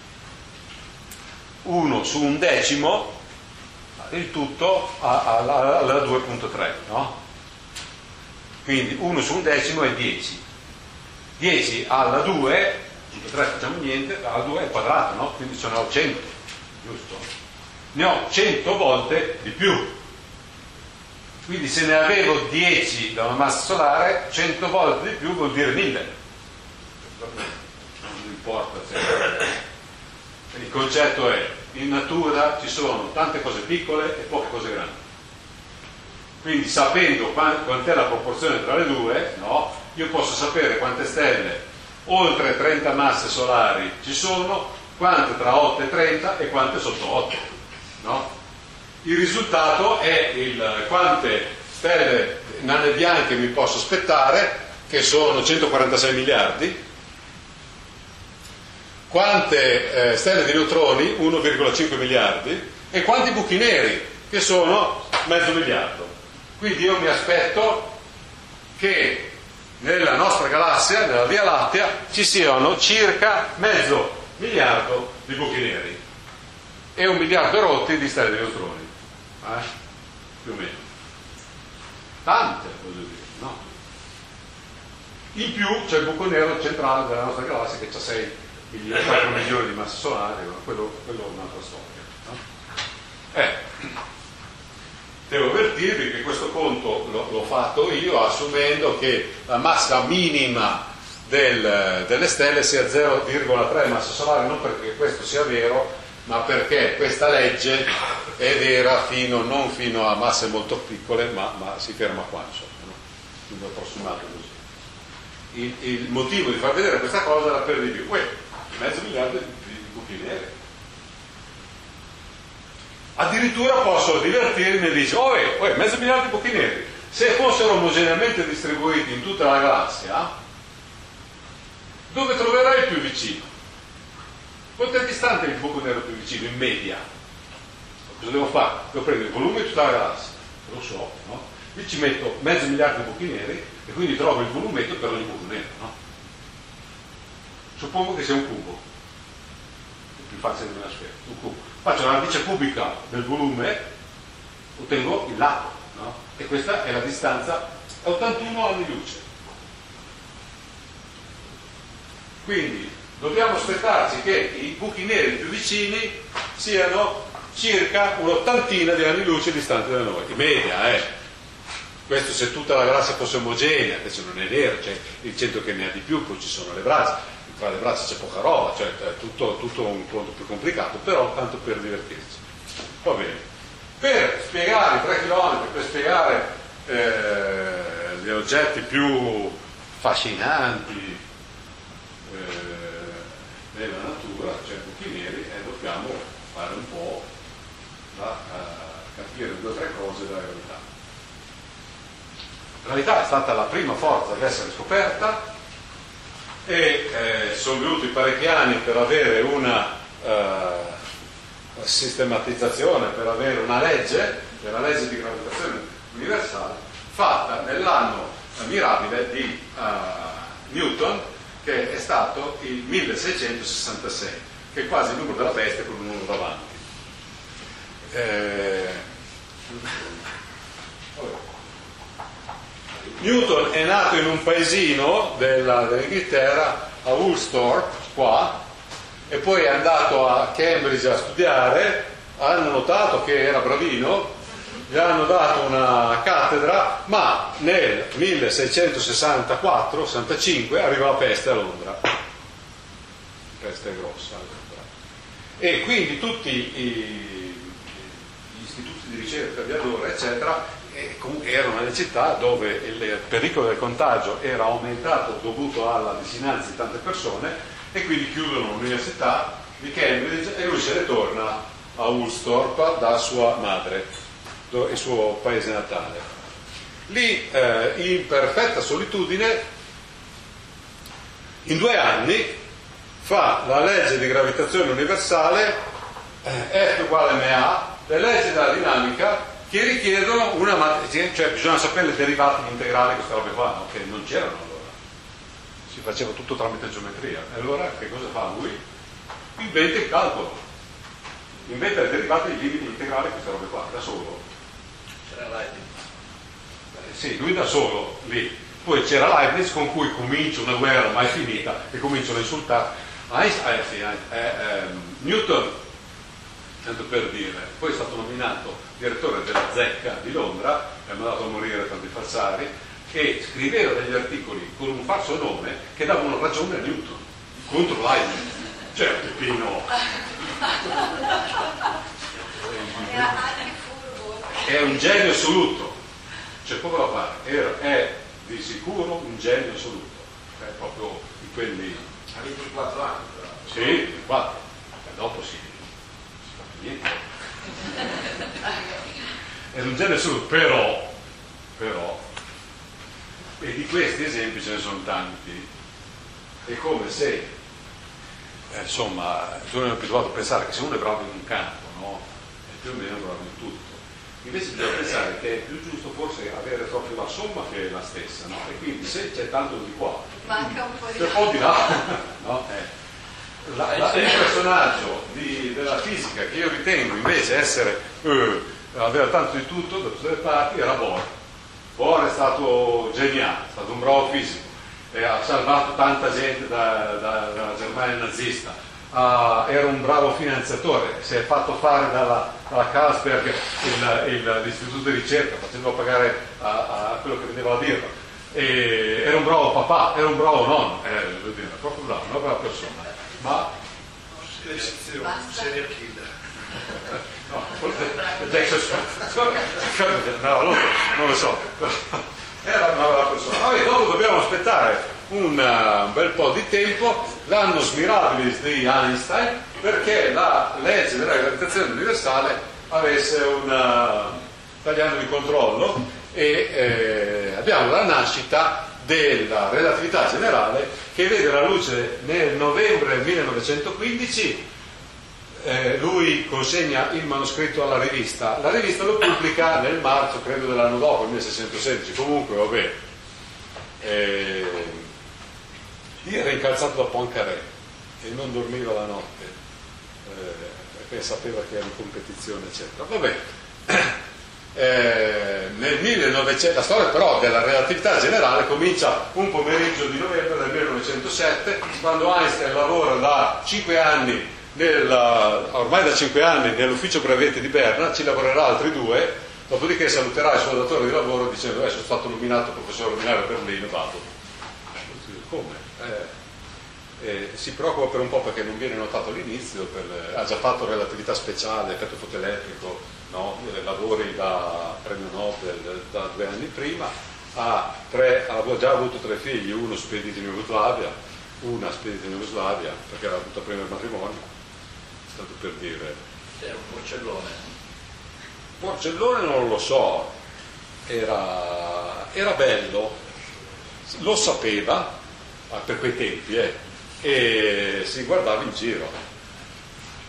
1 su un decimo, il tutto alla 2.3, no? Quindi 1 su un decimo è 10. 10 alla 2, 2.3 facciamo niente, alla 2 è il quadrato, no? Quindi ce ne ho 100, giusto? Ne ho 100 volte di più. Quindi se ne avevo 10 da una massa solare, 100 volte di più vuol dire 1000. Non importa. Il concetto è, in natura ci sono tante cose piccole e poche cose grandi. Quindi sapendo quant'è la proporzione tra le due, no, io posso sapere quante stelle oltre 30 masse solari ci sono, quante tra 8 e 30 e quante sotto 8. No? Il risultato è quante stelle nane bianche mi posso aspettare, che sono 146 miliardi, quante stelle di neutroni, 1,5 miliardi, e quanti buchi neri, che sono mezzo miliardo. Quindi io mi aspetto che nella nostra galassia, nella Via Lattea, ci siano circa mezzo miliardo di buchi neri e 1 miliardo rotti di stelle di neutroni, più o meno. Tante, voglio dire, no? In più c'è il buco nero centrale della nostra galassia che ha 4 milioni di masse solari, quello è un'altra storia, no? Devo avvertirvi che questo conto l'ho fatto io assumendo che la massa minima delle stelle sia 0,3 masse solari, non perché questo sia vero, ma perché questa legge è vera non fino a masse molto piccole, ma si ferma qua, insomma, no? Quindi ho approssimato così. Il motivo di far vedere questa cosa era per dire, mezzo miliardo di buchi neri. Addirittura posso divertirmi e dire, mezzo miliardo di buchi neri, se fossero omogeneamente distribuiti in tutta la galassia, dove troverai il più vicino? Quanto è distante il buco nero più vicino in media? Cosa devo fare? Devo prendere il volume di tutta la galassia, lo so, no? Lì ci metto mezzo miliardo di buchi neri e quindi trovo il volumetto per ogni buco nero, no? Suppongo che sia un cubo, è più facile di una sfera, un cubo. Faccio la radice cubica del volume, ottengo il lato, no? E questa è la distanza, è 81 anni luce. Quindi dobbiamo aspettarci che i buchi neri più vicini siano circa un'ottantina di anni luce distanti da noi, in media, Questo se tutta la galassia fosse omogenea, adesso non è vero, c'è il centro che ne ha di più, poi ci sono le braccia. Tra le braccia c'è poca roba, cioè è tutto un conto più complicato, però tanto per divertirci. Va bene. Per spiegare i 3 km, per spiegare gli oggetti più fascinanti della natura, cioè buchi neri, dobbiamo fare un po' capire 2 o 3 cose della gravità. La gravità è stata la prima forza ad essere scoperta, e sono venuti parecchi anni per avere una sistematizzazione per avere una legge, la legge di gravitazione universale, fatta nell'anno mirabile di Newton, che è stato il 1666, che è quasi il numero della bestia con un numero davanti. Newton è nato in un paesino dell'Inghilterra, a Woolsthorpe, qua, e poi è andato a Cambridge a studiare. Hanno notato che era bravino, gli hanno dato una cattedra, ma nel 1664-65 arriva la peste a Londra, peste grossa, e quindi tutti gli istituti di ricerca di allora, eccetera, erano nelle città dove il pericolo del contagio era aumentato dovuto alla vicinanza di tante persone, e quindi chiudono l'università di Cambridge e lui se ne torna a Woolsthorpe da sua madre, il suo paese natale. Lì, in perfetta solitudine, in 2 anni fa la legge di gravitazione universale, F uguale ma, le leggi della dinamica, che richiedono cioè bisogna sapere le derivate integrali, queste robe qua, no? Che non c'erano allora, si faceva tutto tramite geometria. E allora che cosa fa lui? Inventa il calcolo, inventa le derivate dei limiti integrali, queste robe qua, da solo. C'era Leibniz. Sì, lui da solo lì. Poi c'era Leibniz, con cui comincia una guerra mai finita e cominciano a insultare Newton, tanto per dire. Poi è stato nominato direttore della Zecca di Londra, è mandato a morire tanti falsari, e scriveva degli articoli con un falso nome che davano ragione a Newton contro Leibniz. Cioè Peppino è un genio assoluto, c'è poco da fare, è di sicuro un genio assoluto, è proprio di quelli. A 24 anni però. Sì, 24, e dopo si fa niente. È un genio assoluto, però, e di questi esempi ce ne sono tanti. È come se, insomma, tu eri abituato a pensare che se uno è bravo in un campo, no? È più o meno bravo in tutto. Invece bisogna pensare che è più giusto forse avere proprio la somma che è la stessa, no? E quindi se c'è tanto di qua, manca un po' c'è un po' di là, no? Il personaggio della fisica che io ritengo invece essere avere tanto di tutto da tutte le parti era Bohr. Bohr è stato geniale, è stato un bravo fisico, ha salvato tanta gente dalla Germania nazista, era un bravo finanziatore, si è fatto fare dalla Carlsberg l'istituto di ricerca, facendo pagare a quello che vendeva la birra, era un bravo papà, era un bravo nonno, proprio bravo, una brava persona. Ma serial killer. no, non lo so, era una brava persona. Vabbè, dopo dobbiamo aspettare un bel po' di tempo, l'annus mirabilis di Einstein, perché la legge della gravitazione universale avesse un tagliando di controllo, e abbiamo la nascita della relatività generale, che vede la luce nel novembre 1915. Lui consegna il manoscritto alla rivista, la rivista lo pubblica nel marzo, credo, dell'anno dopo, il 1616, comunque vabbè. Era incalzato da Poincaré e non dormiva la notte, perché sapeva che era in competizione, eccetera. Vabbè. Nel 1900, la storia però della relatività generale comincia un pomeriggio di novembre del 1907, quando Einstein lavora da 5 anni ormai da 5 anni nell'ufficio brevetti di Berna, ci lavorerà altri 2, dopodiché saluterà il suo datore di lavoro dicendo sono stato nominato professore ordinario a Berlino, vado. Come? Si preoccupa per un po' perché non viene notato all'inizio, ha già fatto relatività speciale, effetto fotoelettrico, no? Lavori da premio Nobel da 2 anni prima, ha già avuto 3 figli, uno spedito in Jugoslavia, una spedita in Jugoslavia perché era avuto prima il matrimonio, tanto per dire. C'era un porcellone. Porcellone non lo so, era bello, lo sapeva per quei tempi, e si guardava in giro.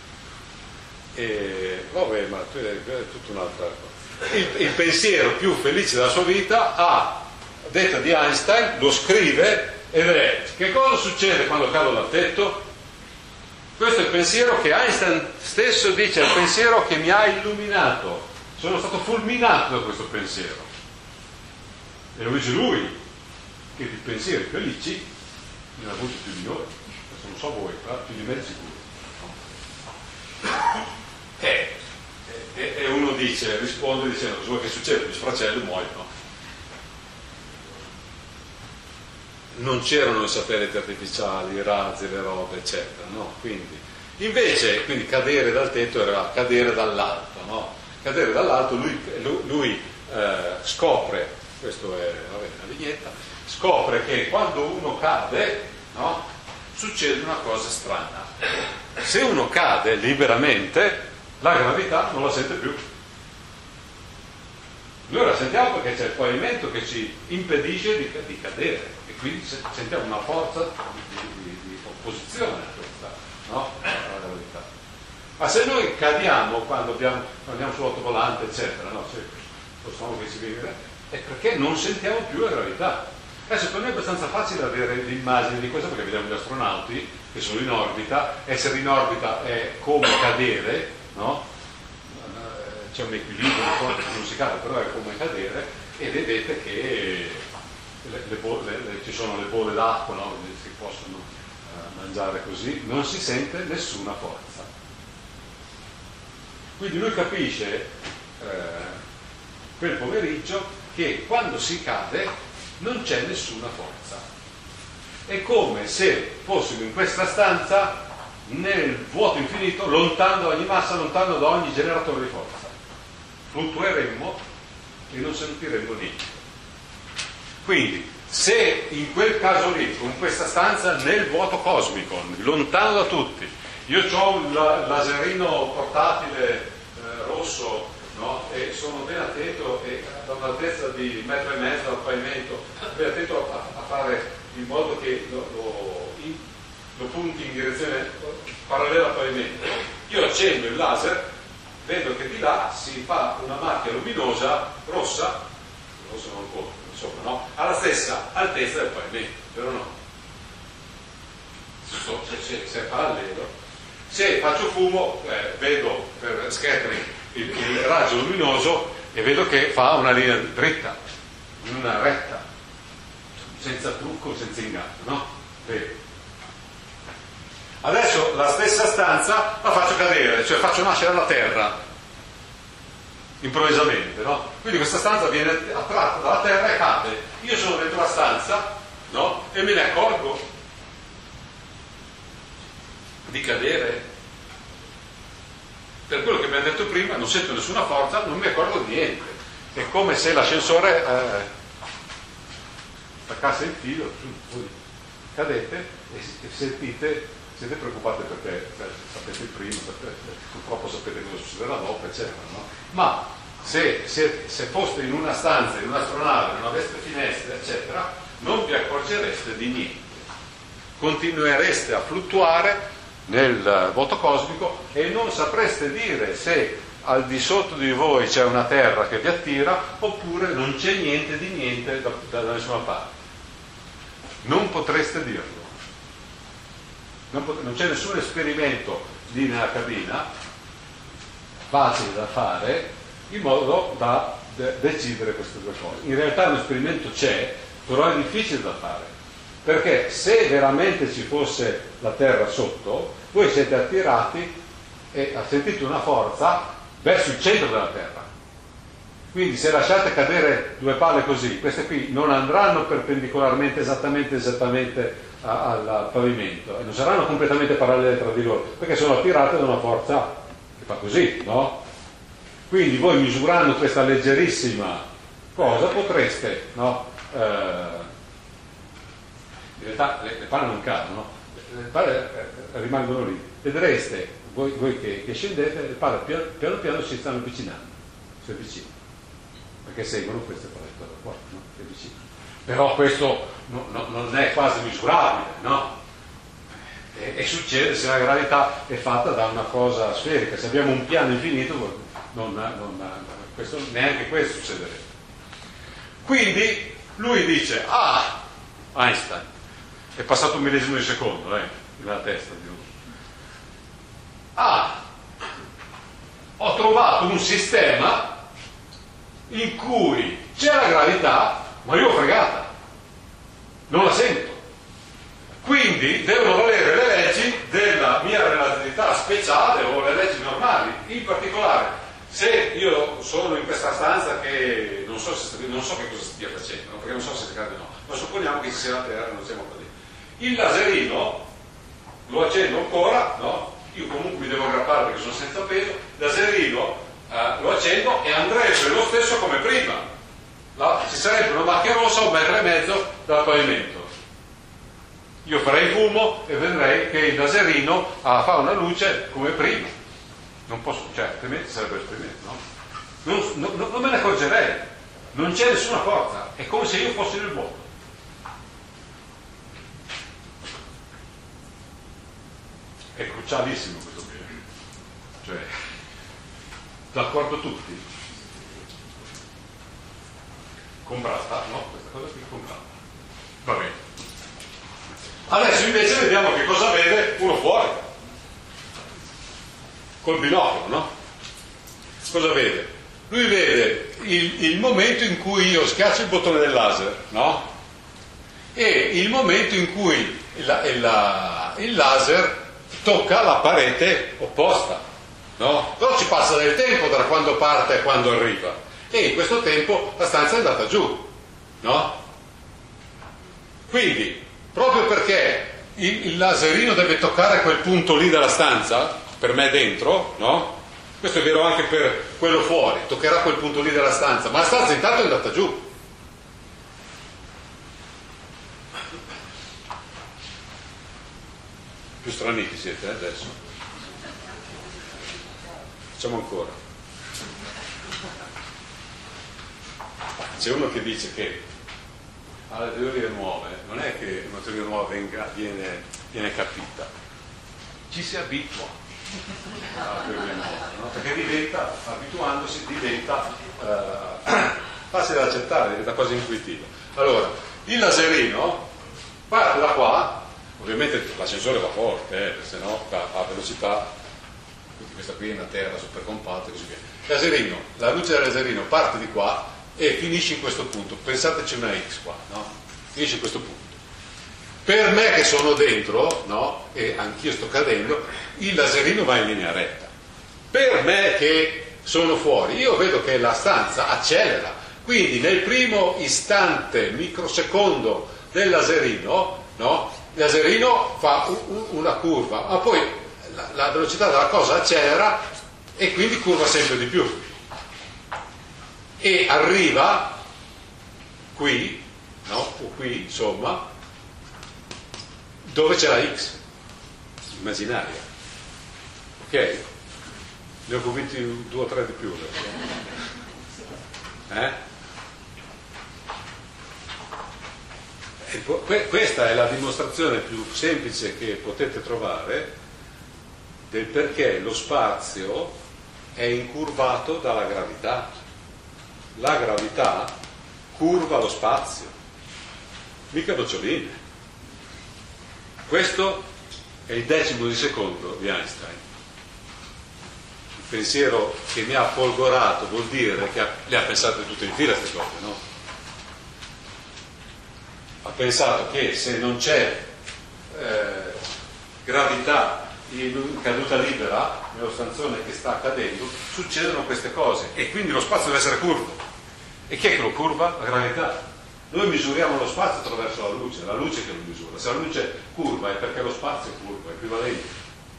vabbè, ma è tutta un'altra cosa. Il pensiero più felice della sua vita, a detta di Einstein, lo scrive ed è: che cosa succede quando cado dal tetto? Questo è il pensiero che Einstein stesso dice, è il pensiero che mi ha illuminato, sono stato fulminato da questo pensiero. E lo dice lui, che di pensieri felici ne ha avuto più di noi, adesso non so voi, però più di me sicuro. E uno dice, risponde dicendo: cosa vuoi che succede? Gli sfracelli muoiono. Non c'erano i satelliti artificiali, i razzi, le robe, eccetera, no? Invece cadere dal tetto era cadere dall'alto, no? Cadere dall'alto, lui scopre, questo è una vignetta, scopre che quando uno cade, no? Succede una cosa strana. Se uno cade liberamente, la gravità non la sente più. Noi la sentiamo perché c'è il pavimento che ci impedisce di cadere, e quindi sentiamo una forza di opposizione a questa, no? Alla gravità. Ma se noi cadiamo quando andiamo sull'autovolante, eccetera, no? Se possiamo che ci viene, è perché non sentiamo più la gravità. Adesso per noi è abbastanza facile avere l'immagine di questo, perché vediamo gli astronauti che sono in orbita. Essere in orbita è come cadere, no? C'è un equilibrio, non si cade, però è come cadere, e vedete che ci sono le bolle d'acqua, no? Si possono mangiare così, non si sente nessuna forza. Quindi lui capisce quel pomeriggio che quando si cade non c'è nessuna forza. È come se fossimo in questa stanza nel vuoto infinito, lontano da ogni massa, lontano da ogni generatore di forza. Fluttueremmo e non sentiremmo niente. Quindi, se in quel caso lì, con questa stanza nel vuoto cosmico, lontano da tutti, io ho un laserino portatile rosso, no? E sono ben attento, e da un'altezza di 1,5 metri dal pavimento, ben attento a fare in modo che lo punti in direzione parallela al pavimento. Io accendo il laser, vedo che di là si fa una macchia luminosa rossa non conto, insomma, no? Alla stessa altezza del pavimento, vero o no? Se è parallelo, se faccio fumo, vedo per scattering il raggio luminoso e vedo che fa una linea dritta, in una retta, senza trucco, senza inganno, no? Vedo. Adesso la stessa stanza la faccio cadere, cioè faccio nascere la terra improvvisamente, no? Quindi questa stanza viene attratta dalla terra e cade. Io sono dentro la stanza, no? E me ne accorgo di cadere. Per quello che abbiamo detto prima, non sento nessuna forza, non mi accorgo di niente. È come se l'ascensore staccasse il filo, voi cadete e sentite. Siete preoccupati perché sapete il primo, purtroppo sapete cosa succederà dopo, eccetera, no? Ma se foste in una stanza, in un'astronave, non aveste finestre, eccetera, non vi accorgereste di niente. Continuereste a fluttuare nel vuoto cosmico e non sapreste dire se al di sotto di voi c'è una terra che vi attira oppure non c'è niente di niente da nessuna parte. Non potreste dirlo. Non c'è nessun esperimento lì nella cabina facile da fare in modo da decidere queste due cose. In realtà un esperimento c'è, però è difficile da fare, perché se veramente ci fosse la terra sotto, voi siete attirati e sentite una forza verso il centro della terra. Quindi se lasciate cadere due palle così, queste qui non andranno perpendicolarmente esattamente al pavimento e non saranno completamente parallele tra di loro, perché sono attirate da una forza che fa così, no? Quindi voi, misurando questa leggerissima cosa, potreste, no? In realtà le palle non cadono, le palle rimangono lì, vedreste voi che scendete, le palle piano piano si stanno avvicinando, si avvicinano, perché seguono queste palette da qua, no? Si avvicinano. Però questo non è quasi misurabile, no? E succede se la gravità è fatta da una cosa sferica. Se abbiamo un piano infinito, neanche questo succederebbe. Quindi lui dice, Einstein, è passato un millesimo di secondo nella testa di lui. Ho trovato un sistema in cui c'è la gravità, ma io l'ho fregata, non la sento. Quindi devono valere le leggi della mia relatività speciale o le leggi normali. In particolare, se io sono in questa stanza che non so che cosa stia facendo, perché non so se si cade o no, ma supponiamo che ci sia la Terra, non siamo qua dentro. Il laserino lo accendo ancora, no? Io comunque mi devo aggrappare perché sono senza peso, il laserino lo accendo e andrebbe lo stesso come prima. Ci sarebbe una macchia rossa a 1,5 metri dal pavimento. Io farei fumo e vedrei che il laserino fa una luce come prima. Non posso, cioè, altrimenti sarebbe esperimento, no? Non me ne accorgerei. Non c'è nessuna forza. È come se io fossi nel vuoto. È crucialissimo questo qui. Cioè, d'accordo tutti? Comprata? No, questa cosa qui comprata. Va bene. Adesso invece vediamo che cosa vede uno fuori. Col binocolo, no? Cosa vede? Lui vede il momento in cui io schiaccio il bottone del laser, no? E il momento in cui il laser tocca la parete opposta, no? Però ci passa del tempo tra quando parte e quando arriva, e in questo tempo la stanza è andata giù, no? Quindi, proprio perché il laserino deve toccare quel punto lì della stanza, per me dentro, no? Questo è vero anche per quello fuori, toccherà quel punto lì della stanza, ma la stanza intanto è andata giù. Più straniti siete adesso. Facciamo ancora. C'è uno che dice che alle teorie nuove non è che una teoria nuova viene capita, ci si abitua alla teoria nuova, no? Perché abituandosi diventa facile da accettare, diventa quasi intuitivo. Allora, il laserino parte da qua. Ovviamente l'ascensore va forte, se no a velocità, questa qui è una terra super compatta e così via. La luce del laserino parte di qua e finisce in questo punto. Pensateci una X qua, no? Finisce in questo punto. Per me che sono dentro, no? E anch'io sto cadendo, il laserino va in linea retta. Per me che sono fuori, io vedo che la stanza accelera. Quindi nel primo istante, microsecondo del laserino, no? Il laserino fa una curva, ma poi la velocità della cosa accelera e quindi curva sempre di più. E arriva qui, no? O qui, insomma, dove c'è la X, immaginaria. Ok? Ne ho convinti 2 o 3 di più. Questa è la dimostrazione più semplice che potete trovare del perché lo spazio è incurvato dalla gravità. La gravità curva lo spazio, mica noccioline. Questo è il 10° di secondo di Einstein. Il pensiero che mi ha folgorato vuol dire che le ha pensate tutte in fila queste cose, no? Ha pensato che se non c'è gravità in caduta libera nello stanzone che sta accadendo, succedono queste cose e quindi lo spazio deve essere curvo. E chi è che lo curva? La gravità. Noi misuriamo lo spazio attraverso la luce che lo misura. Se la luce curva è perché lo spazio è curvo, è equivalente.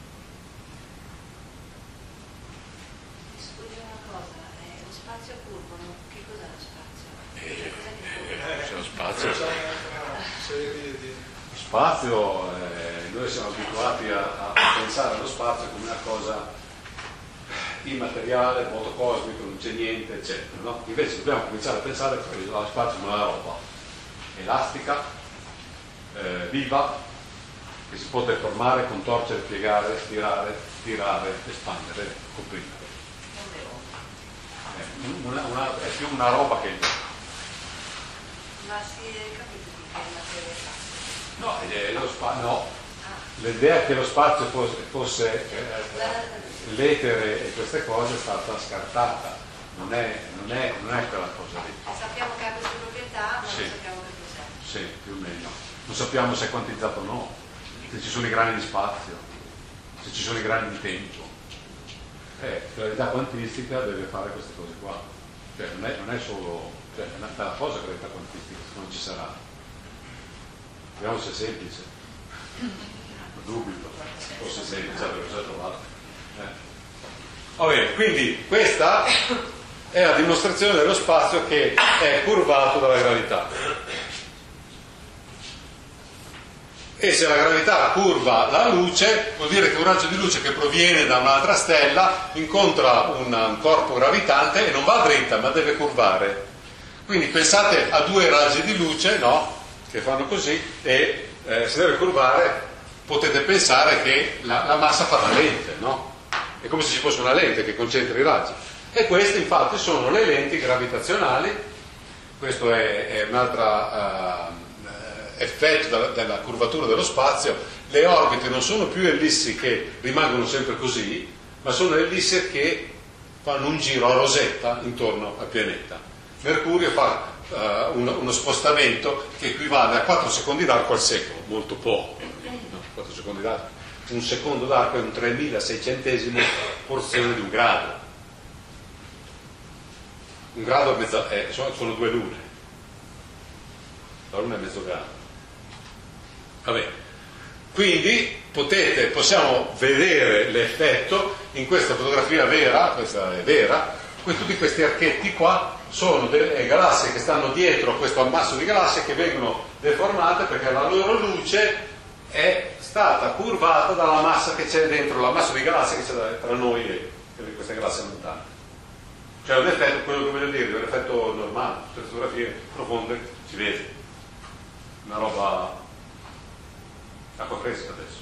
Scusi una cosa, lo spazio curvo, che cos'è lo spazio? C'è lo spazio. Spazio, noi siamo abituati a pensare allo spazio come una cosa immateriale, vuoto cosmico, non c'è niente, eccetera, no? Invece dobbiamo cominciare a pensare allo spazio come una roba elastica, viva, che si può deformare, contorcere, piegare, tirare, espandere, comprimere. È più una roba che il vento. Ma si è capito di che No, materia no. L'idea che lo spazio fosse l'etere e queste cose è stata scartata, non è quella cosa lì. Sappiamo che ha queste proprietà, ma Sì. non sappiamo che cos'è. Sì, più o meno. Non sappiamo se è quantizzato o no, se ci sono i grani di spazio, se ci sono i grani di tempo. La realtà quantistica deve fare queste cose qua. Cioè non è solo, cioè è una bella cosa la realtà quantistica, se non ci sarà. Vediamo se è semplice. Dubito, forse semplice, avevo già trovato. Va bene, quindi questa è la dimostrazione dello spazio che è curvato dalla gravità. E se la gravità curva la luce, vuol dire che un raggio di luce che proviene da un'altra stella incontra un corpo gravitante e non va dritta, ma deve curvare. Quindi pensate a due raggi di luce, no? Che fanno così, e se deve curvare potete pensare che la massa fa da lente, no? È come se ci fosse una lente che concentra i raggi. E queste infatti sono le lenti gravitazionali. Questo è un altro effetto della curvatura dello spazio. Le orbite non sono più ellissi che rimangono sempre così, ma sono ellissi che fanno un giro a rosetta intorno al pianeta. Mercurio fa uno spostamento che equivale a 4 secondi d'arco al secolo, molto poco. 4 secondi d'arco. Un secondo d'arco è un 3600esimo porzione di un grado. Un grado sono 2 lune. La luna è mezzo grado. Vabbè. Quindi possiamo vedere l'effetto in questa fotografia vera, questa è vera, tutti questi archetti qua sono delle galassie che stanno dietro a questo ammasso di galassie che vengono deformate perché la loro luce è stata curvata dalla massa che c'è dentro, l'ammasso di galassie che c'è tra noi e queste galassie lontane. Cioè un effetto, quello che voglio dire, è un effetto normale, tutte le fotografie profonde si vede. Una roba acqua fresca adesso.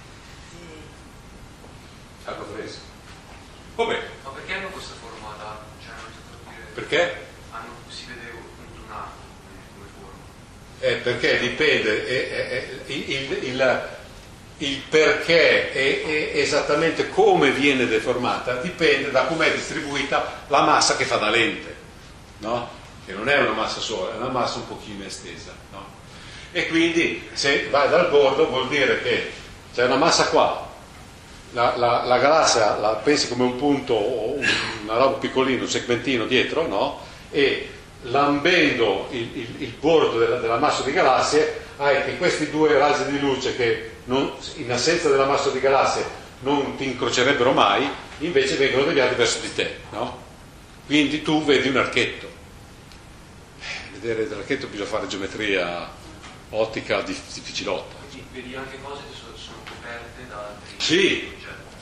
Acqua fresca. Vabbè. Ma perché hanno questa forma da... Cioè, non riesco a capire. Perché? Si vede appunto un arco come forma. Perché dipende, il perché e esattamente come viene deformata dipende da come è distribuita la massa che fa da lente, no? Che non è una massa sola, è una massa un pochino estesa, no? E quindi se vai dal bordo vuol dire che c'è una massa qua, la galassia la pensi come un punto o una roba piccolina, un segmentino dietro, no? E lambendo il bordo della massa di galassie hai che questi due raggi di luce che in assenza della massa di galassie non ti incrocerebbero mai, invece vengono deviati verso di te, no? Quindi tu vedi un archetto. Vedere l'archetto bisogna fare geometria ottica difficilotta. Quindi vedi anche cose che sono coperte da altri Sì,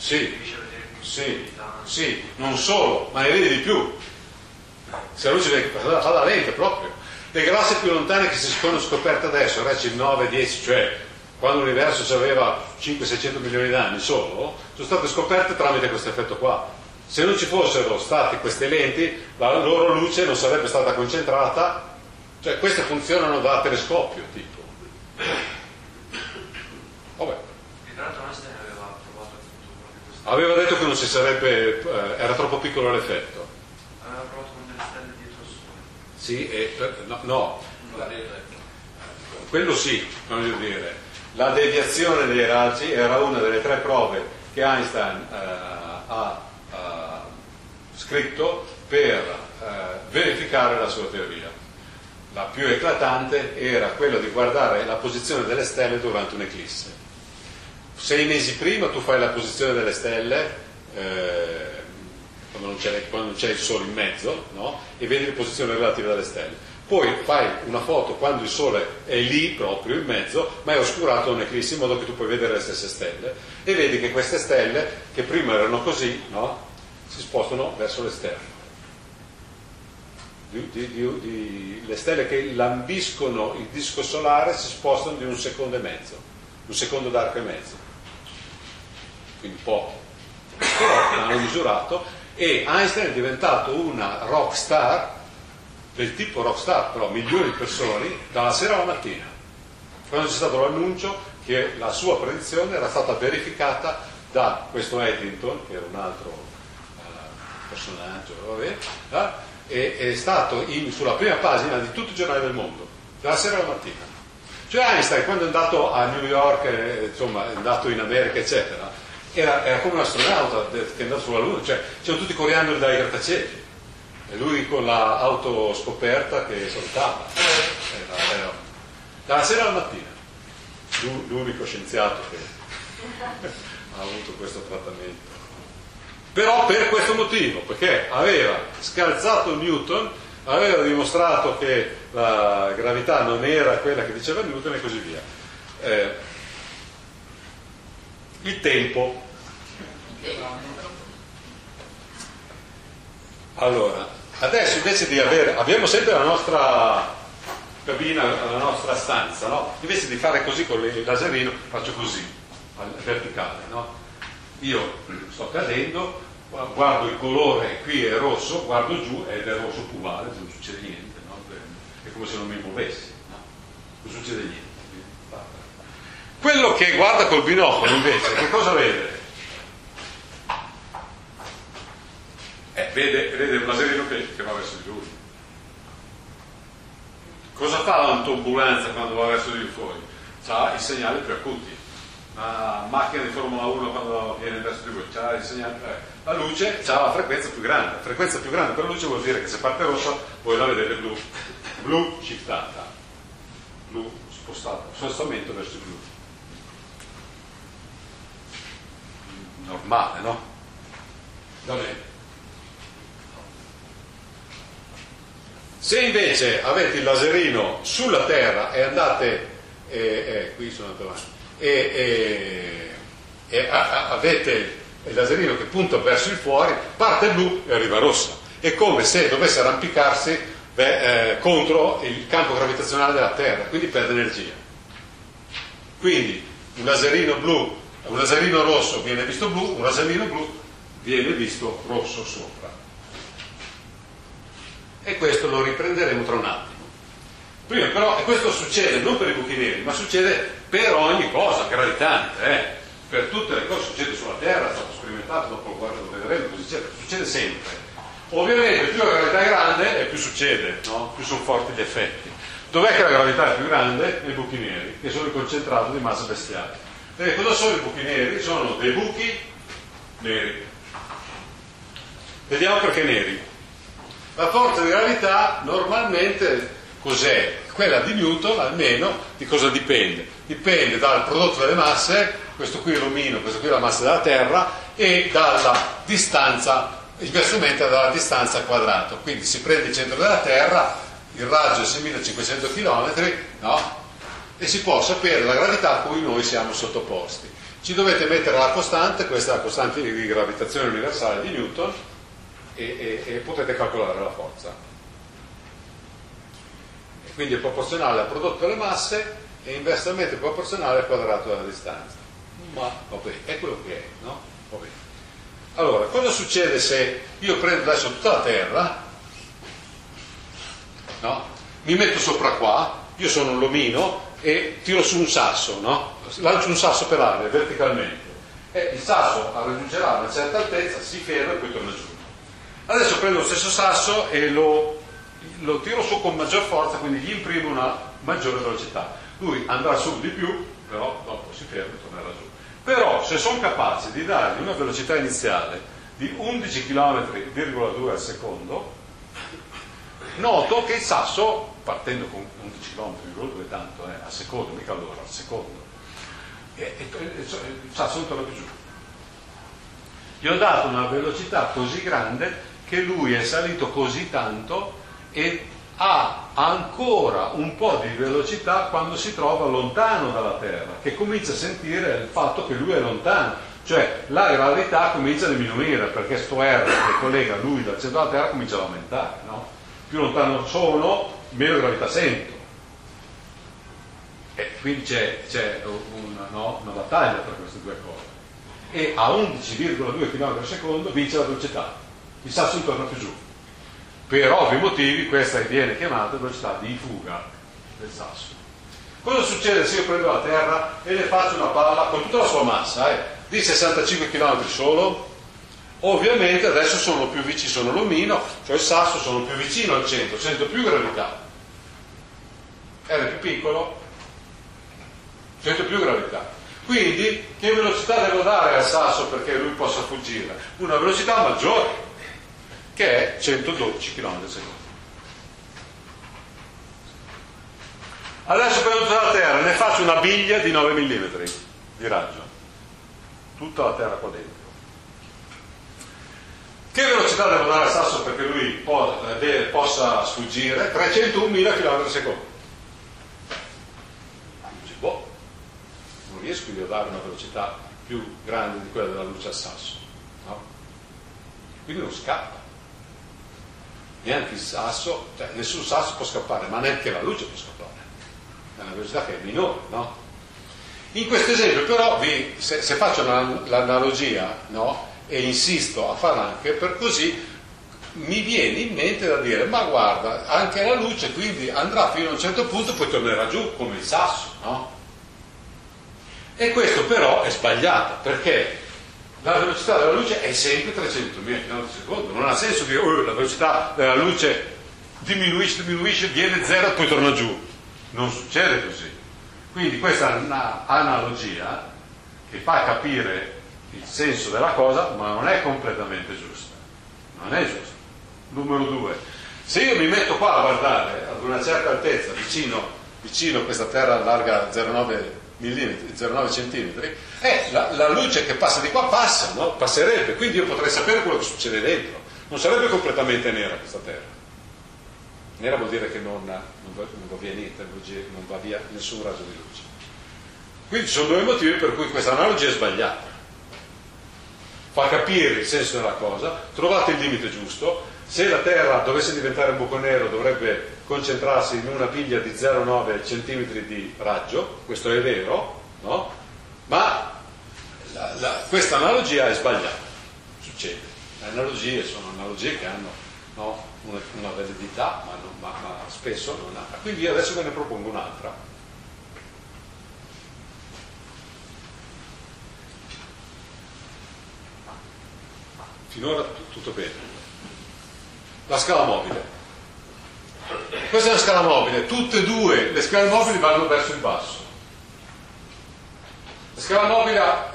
sì, non solo, ma ne vedi di più. Se la luce fa da lente proprio. Le galassie più lontane che si sono scoperte adesso, il 9-10, cioè quando l'universo aveva 500-600 milioni di anni solo, sono state scoperte tramite questo effetto qua. Se non ci fossero state queste lenti, la loro luce non sarebbe stata concentrata, cioè queste funzionano da telescopio, tipo. Vabbè. E tra l'altro Einstein aveva provato proprio questo. Aveva detto che non si sarebbe, era troppo piccolo l'effetto. Aveva provato con delle stelle dietro il Sole. Sì, no. Quello sì, voglio dire. La deviazione dei raggi era una delle 3 prove che Einstein ha scritto per verificare la sua teoria. La più eclatante era quella di guardare la posizione delle stelle durante un'eclisse. 6 mesi prima tu fai la posizione delle stelle quando non c'è il sole in mezzo, no? E vedi le posizioni relative delle stelle. Poi fai una foto quando il sole è lì proprio in mezzo, ma è oscurato da un'eclisse, in modo che tu puoi vedere le stesse stelle, e vedi che queste stelle, che prima erano così, no? Si spostano verso l'esterno. Le stelle che lambiscono il disco solare si spostano di 1,5 secondi, un secondo d'arco e mezzo, quindi poco, però l'hanno misurato e Einstein è diventato una rock star, del tipo rock star, però milioni di persone, dalla sera alla mattina, quando c'è stato l'annuncio che la sua predizione era stata verificata da questo Eddington, che era un altro personaggio, vabbè, è stato sulla prima pagina di tutti i giornali del mondo, dalla sera alla mattina. Cioè Einstein, quando è andato a New York, insomma, è andato in America, eccetera, era come un astronauta che è andato sulla Luna, cioè c'erano tutti coriandoli dai grattacieli, e lui con l'auto scoperta che saltava. Era dalla sera alla mattina, l'unico scienziato che ha avuto questo trattamento. Però per questo motivo, perché aveva scalzato Newton, aveva dimostrato che la gravità non era quella che diceva Newton e così via. Il tempo. Allora, adesso invece di abbiamo sempre la nostra cabina, la nostra stanza, no? Invece di fare così con il laserino, faccio così, verticale, no? Io sto cadendo, guardo il colore, qui è rosso, guardo giù ed è rosso puvale, non succede niente, no? È come se non mi muovessi, no? Non succede niente. Quello che guarda col binocolo invece, che cosa vede? Vede un laserino che va verso di lui. Cosa fa l'autoambulanza quando va verso di lui fuori? Ha i segnali più acuti. La macchina di Formula 1 quando viene verso di lui ha i segnali. La luce ha la frequenza più grande. La frequenza più grande per la luce vuol dire che se parte rossa voi la vedete blu. Blu shiftata. Blu spostata. Spostamento verso il blu. Normale, no? Va bene. Se invece avete il laserino sulla terra e andate qui sono andato avanti e avete il laserino che punta verso il fuori, parte blu e arriva rossa. È come se dovesse arrampicarsi contro il campo gravitazionale della terra, quindi perde energia. Quindi un laserino rosso viene visto blu, un laserino blu viene visto rosso sopra. E questo lo riprenderemo tra un attimo. Prima però, e questo succede non per i buchi neri, ma succede per ogni cosa gravitante, per tutte le cose succede sulla Terra, è stato sperimentato, dopo lo vedremo, così succede sempre. Ovviamente più la gravità è grande e più succede, no? Più sono forti gli effetti. Dov'è che la gravità è più grande? Nei buchi neri, che sono il concentrato di massa bestiale. E cosa sono i buchi neri? Sono dei buchi neri. Vediamo perché neri. La forza di gravità normalmente cos'è? Quella di Newton, almeno, di cosa dipende? Dipende dal prodotto delle masse, questo qui è l'omino, questo qui è la massa della Terra, e dalla distanza, inversamente dalla distanza quadrato. Quindi si prende il centro della Terra, il raggio è 6500 km, no? E si può sapere la gravità a cui noi siamo sottoposti. Ci dovete mettere la costante, questa è la costante di gravitazione universale di Newton, e potete calcolare la forza. E quindi è proporzionale al prodotto delle masse e inversamente proporzionale al quadrato della distanza. Ma vabbè, è quello che è, no? Vabbè. Allora, cosa succede se io prendo adesso tutta la Terra, no? Mi metto sopra qua, io sono un l'omino e tiro su un sasso, no? Lancio un sasso per aria verticalmente e il sasso raggiungerà una certa altezza, si ferma e poi torna giù. Adesso prendo lo stesso sasso e lo tiro su con maggior forza, quindi gli imprimo una maggiore velocità. Lui andrà su di più, però dopo si ferma e tornerà giù. Però se sono capace di dargli una velocità iniziale di 11 km,2 al secondo, noto che il sasso, partendo con 11 km,2 tanto a secondo, mica all'ora, al secondo, il sasso non torna più giù. Gli ho dato una velocità così grande che lui è salito così tanto e ha ancora un po' di velocità quando si trova lontano dalla Terra, che comincia a sentire il fatto che lui è lontano, cioè la gravità comincia a diminuire perché sto R che collega lui dal centro della Terra comincia ad aumentare, no? Più lontano sono, meno gravità sento. quindi c'è una battaglia tra queste due cose. E a 11,2 km al secondo vince la velocità, il sasso torna più giù. Per ovvi motivi questa viene chiamata velocità di fuga del sasso. Cosa succede se io prendo la terra e le faccio una palla con tutta la sua massa di 65 km solo? Ovviamente adesso sono più vicino, sono l'omino, cioè il sasso, sono più vicino al centro, sento più gravità. R più piccolo, sento più gravità. Quindi che velocità devo dare al sasso perché lui possa fuggire? Una velocità maggiore, che è 112 km al secondo. Adesso prendo tutta la terra, ne faccio una biglia di 9 mm di raggio, tutta la terra qua dentro. Che velocità devo dare al sasso perché lui possa sfuggire? 301.000 km al secondo. Dice, non riesco io a dare una velocità più grande di quella della luce al sasso, no? Quindi non scappa. Neanche il sasso, cioè nessun sasso può scappare, ma neanche la luce può scappare. È una velocità che è minore, no? In questo esempio però, se faccio l'analogia, no? E insisto a farla anche per così, mi viene in mente da dire, ma guarda, anche la luce quindi andrà fino a un certo punto, poi tornerà giù come il sasso, no? E questo però è sbagliato, perché la velocità della luce è sempre 300.000 km al secondo, non ha senso dire la velocità della luce diminuisce, viene zero e poi torna giù. Non succede così. Quindi questa è una analogia che fa capire il senso della cosa, ma non è completamente giusta. Non è giusta. Numero 2. Se io mi metto qua a guardare ad una certa altezza, vicino a questa terra larga 0,9 mm, 0,9 cm, la luce che passa di qua passa, no? Passerebbe, quindi io potrei sapere quello che succede dentro. Non sarebbe completamente nera questa terra. Nera vuol dire che non va via niente, non va via nessun raggio di luce. Quindi ci sono due motivi per cui questa analogia è sbagliata. Fa capire il senso della cosa, trovate il limite giusto. Se la Terra dovesse diventare un buco nero dovrebbe concentrarsi in una piglia di 0,9 cm di raggio, questo è vero, no? Ma questa analogia è sbagliata, succede. Le analogie sono analogie che hanno, no, una validità, ma spesso non ha. Quindi io adesso ve ne propongo un'altra. Finora tutto bene. La scala mobile. Questa è una scala mobile, tutte e due le scale mobili vanno verso il basso. La scala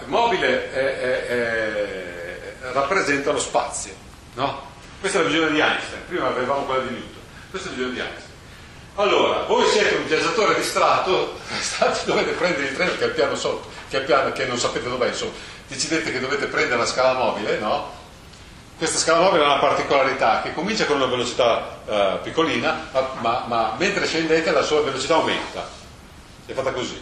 mobile rappresenta lo spazio, no? Questa è la visione di Einstein, prima avevamo quella di Newton, questa è la visione di Einstein. Allora, voi siete un viaggiatore distratto, dovete prendere il treno che è il piano sotto, che non sapete dov'è, insomma, decidete che dovete prendere la scala mobile, no? Questa scala mobile ha una particolarità che comincia con una velocità piccolina, ma mentre scendete la sua velocità aumenta. È fatta così.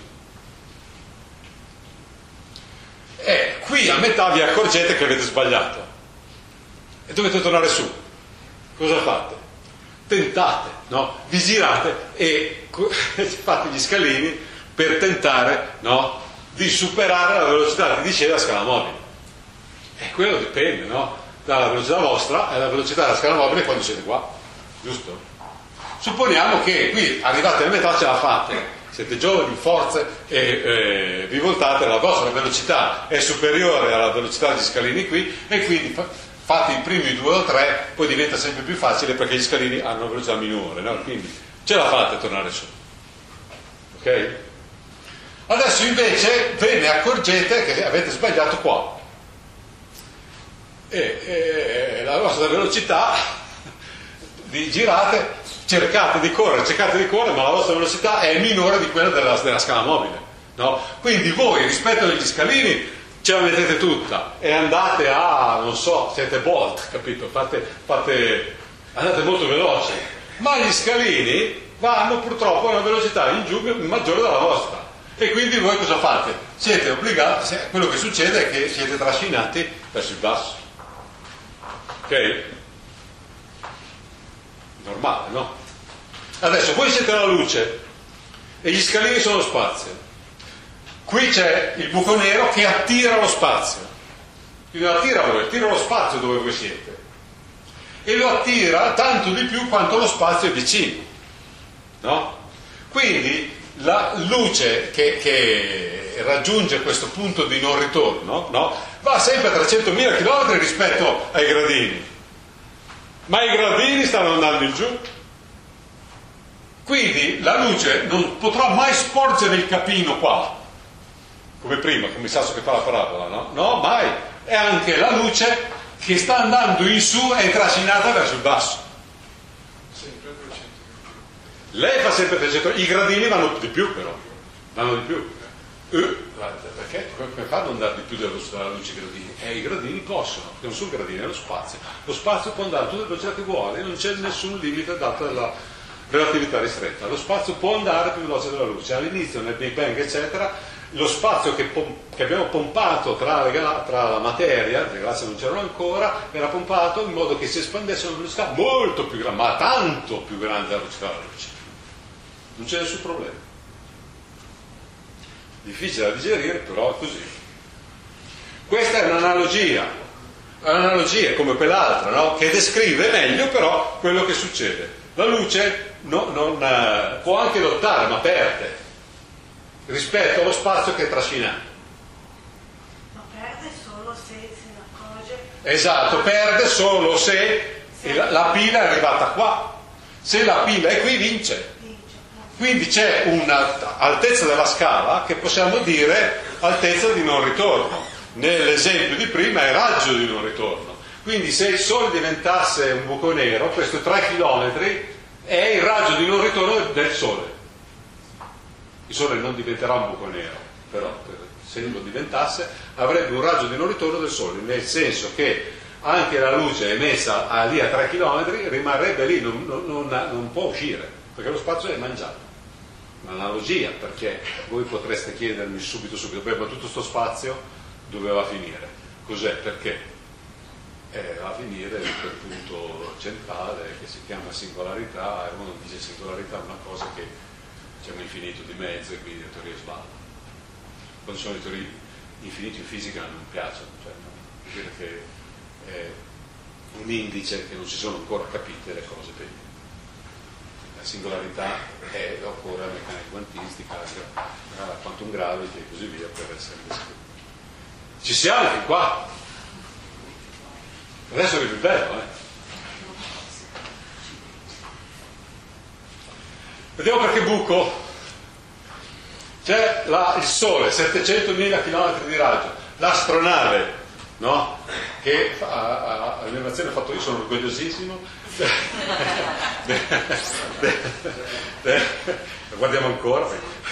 E qui a metà vi accorgete che avete sbagliato e dovete tornare su. Cosa fate? Tentate, no? Vi girate e fate gli scalini per tentare, no, di superare la velocità che dice la scala mobile. E quello dipende, no, dalla velocità vostra e la velocità della scala mobile quando siete qua, giusto? Supponiamo che qui arrivate a metà, ce la fate, siete giovani, forze e vi voltate, la vostra velocità è superiore alla velocità degli scalini qui e quindi fate i primi 2 o 3, poi diventa sempre più facile perché gli scalini hanno una velocità minore, no? Quindi ce la fate a tornare su, ok? Adesso invece ve ne accorgete che avete sbagliato qua e la vostra velocità vi girate, cercate di correre, ma la vostra velocità è minore di quella della scala mobile, no? Quindi voi rispetto agli scalini ce la mettete tutta e andate a, non so, siete Bolt, capito? Andate molto veloci, ma gli scalini vanno purtroppo a una velocità in giù maggiore della vostra e quindi voi cosa fate? Siete obbligati, quello che succede è che siete trascinati verso il basso, ok? Normale, no? Adesso voi siete la luce e gli scalini sono lo spazio. Qui c'è il buco nero che attira lo spazio, quindi lo attira lo spazio dove voi siete, e lo attira tanto di più quanto lo spazio è vicino, no? Quindi la luce che raggiunge questo punto di non ritorno, no? Va sempre a 300.000 km rispetto ai gradini, ma i gradini stanno andando in giù, quindi la luce non potrà mai sporgere il capino qua come prima, come il sasso che fa la parabola, no? No, mai. È anche la luce che sta andando in su e è trascinata verso il basso. Lei fa sempre 300, i gradini vanno di più, però vanno di più. Perché come fa ad andare di più della luce i gradini? I gradini possono, perché non sono gradini, è lo spazio può andare a tutte le velocità che vuole, non c'è nessun limite dato dalla relatività ristretta, lo spazio può andare più veloce della luce. All'inizio nel Big Bang eccetera, lo spazio che abbiamo pompato tra la materia, le galassie non c'erano ancora, era pompato in modo che si espandesse a una velocità molto più grande, ma tanto più grande della velocità della luce. Non c'è nessun problema. Difficile da digerire, però è così. Questa è un'analogia come quell'altra, no? Che descrive meglio però quello che succede. La luce non può anche lottare, ma perde rispetto allo spazio che è trascinato. Ma perde solo se se ne accorge. Esatto, perde solo se la pila è arrivata qua. Se la pila è qui vince. Quindi c'è un'altezza della scala che possiamo dire altezza di non ritorno. Nell'esempio di prima è raggio di non ritorno. Quindi se il Sole diventasse un buco nero, questo 3 km è il raggio di non ritorno del Sole. Il Sole non diventerà un buco nero, però se lo diventasse avrebbe un raggio di non ritorno del Sole, nel senso che anche la luce emessa lì a 3 km rimarrebbe lì, non può uscire, perché lo spazio è mangiato. Un'analogia, perché voi potreste chiedermi subito, beh, ma tutto questo spazio doveva finire. Cos'è? Perché? Va a finire in quel punto centrale che si chiama singolarità, e uno dice singolarità è una cosa che c'è un infinito di mezzo e quindi le teorie sbagliano. Quando sono le teorie infinite in fisica non piacciono, cioè, vuol dire che è un indice che non si sono ancora capite le cose bene. La singolarità occorre la meccanica quantistica, la quantum gravity e così via per essere descritta. Ci siamo fin qua. Adesso è più bello, Vediamo perché buco. C'è il Sole, 700.000 km di raggio, l'astronave, no? Che l'animazione ha fatto, io sono orgogliosissimo. Lo guardiamo ancora.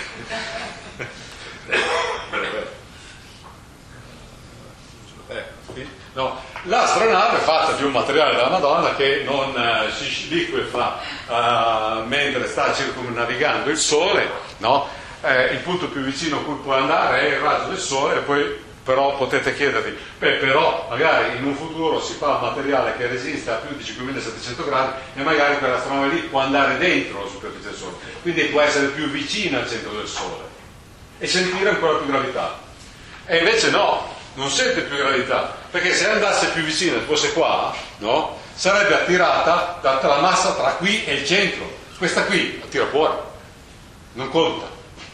No, l'astronave è fatta di un materiale della Madonna che non si liquefa mentre sta circumnavigando il Sole, no? Il punto più vicino a cui può andare è il raggio del Sole, e poi però potete chiedervi, però magari in un futuro si fa un materiale che resiste a più di 5.700 gradi e magari quell'astronave lì può andare dentro la superficie del Sole, quindi può essere più vicina al centro del Sole e sentire ancora più gravità. E invece no, non sente più gravità, perché se andasse più vicina e fosse qua, no, sarebbe attirata dalla massa tra qui e il centro. Questa qui la tira fuori, non conta,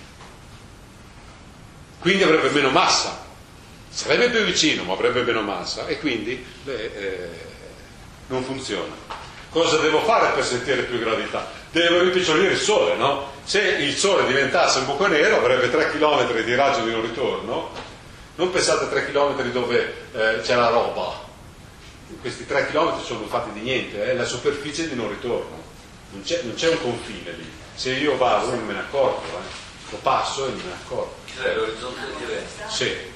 quindi avrebbe meno massa. Sarebbe più vicino, ma avrebbe meno massa, e quindi non funziona. Cosa devo fare per sentire più gravità? Devo rimpicciolire il Sole, no? Se il Sole diventasse un buco nero avrebbe 3 km di raggio di non ritorno. Non pensate a 3 km dove c'è la roba. Questi 3 km sono fatti di niente, è la superficie di non ritorno. Non c'è un confine lì. Se io vado non me ne accorgo, lo passo e non me ne accorgo. Cioè l'orizzonte di vento. Sì.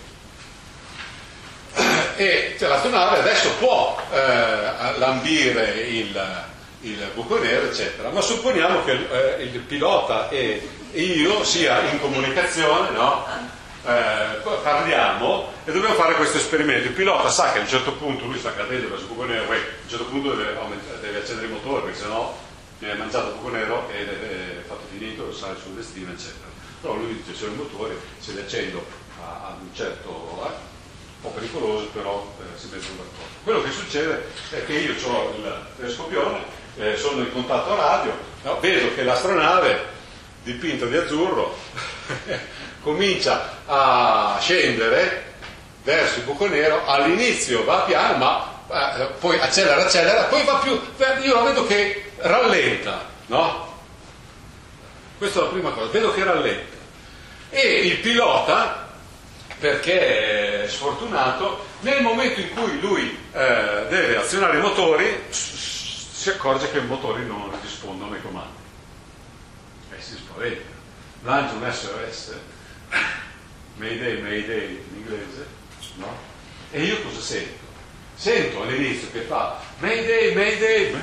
E l'astronave adesso può lambire il buco nero eccetera, ma supponiamo che il pilota e io sia in comunicazione, no? Parliamo e dobbiamo fare questo esperimento. Il pilota sa che a un certo punto lui sta cadendo verso il buco nero, poi a un certo punto deve accendere il motore, perché sennò viene mangiato il buco nero ed è fatto finito, sale sul destino, eccetera. Però lui dice, sono i motori, se li accendo ad un certo, un po' pericoloso, però si mettono d'accordo. Quello che succede è che io ho il telescopione, sono in contatto radio, no? Vedo che l'astronave dipinta di azzurro comincia a scendere verso il buco nero, all'inizio va piano, ma poi accelera, poi va più, io la vedo che rallenta, no? Questa è la prima cosa, vedo che rallenta. E il pilota, perché è sfortunato, nel momento in cui lui deve azionare i motori, si accorge che i motori non rispondono ai comandi. E si spaventa. Lancia un SOS, Mayday in inglese, no? E io cosa sento? Sento all'inizio che fa Mayday.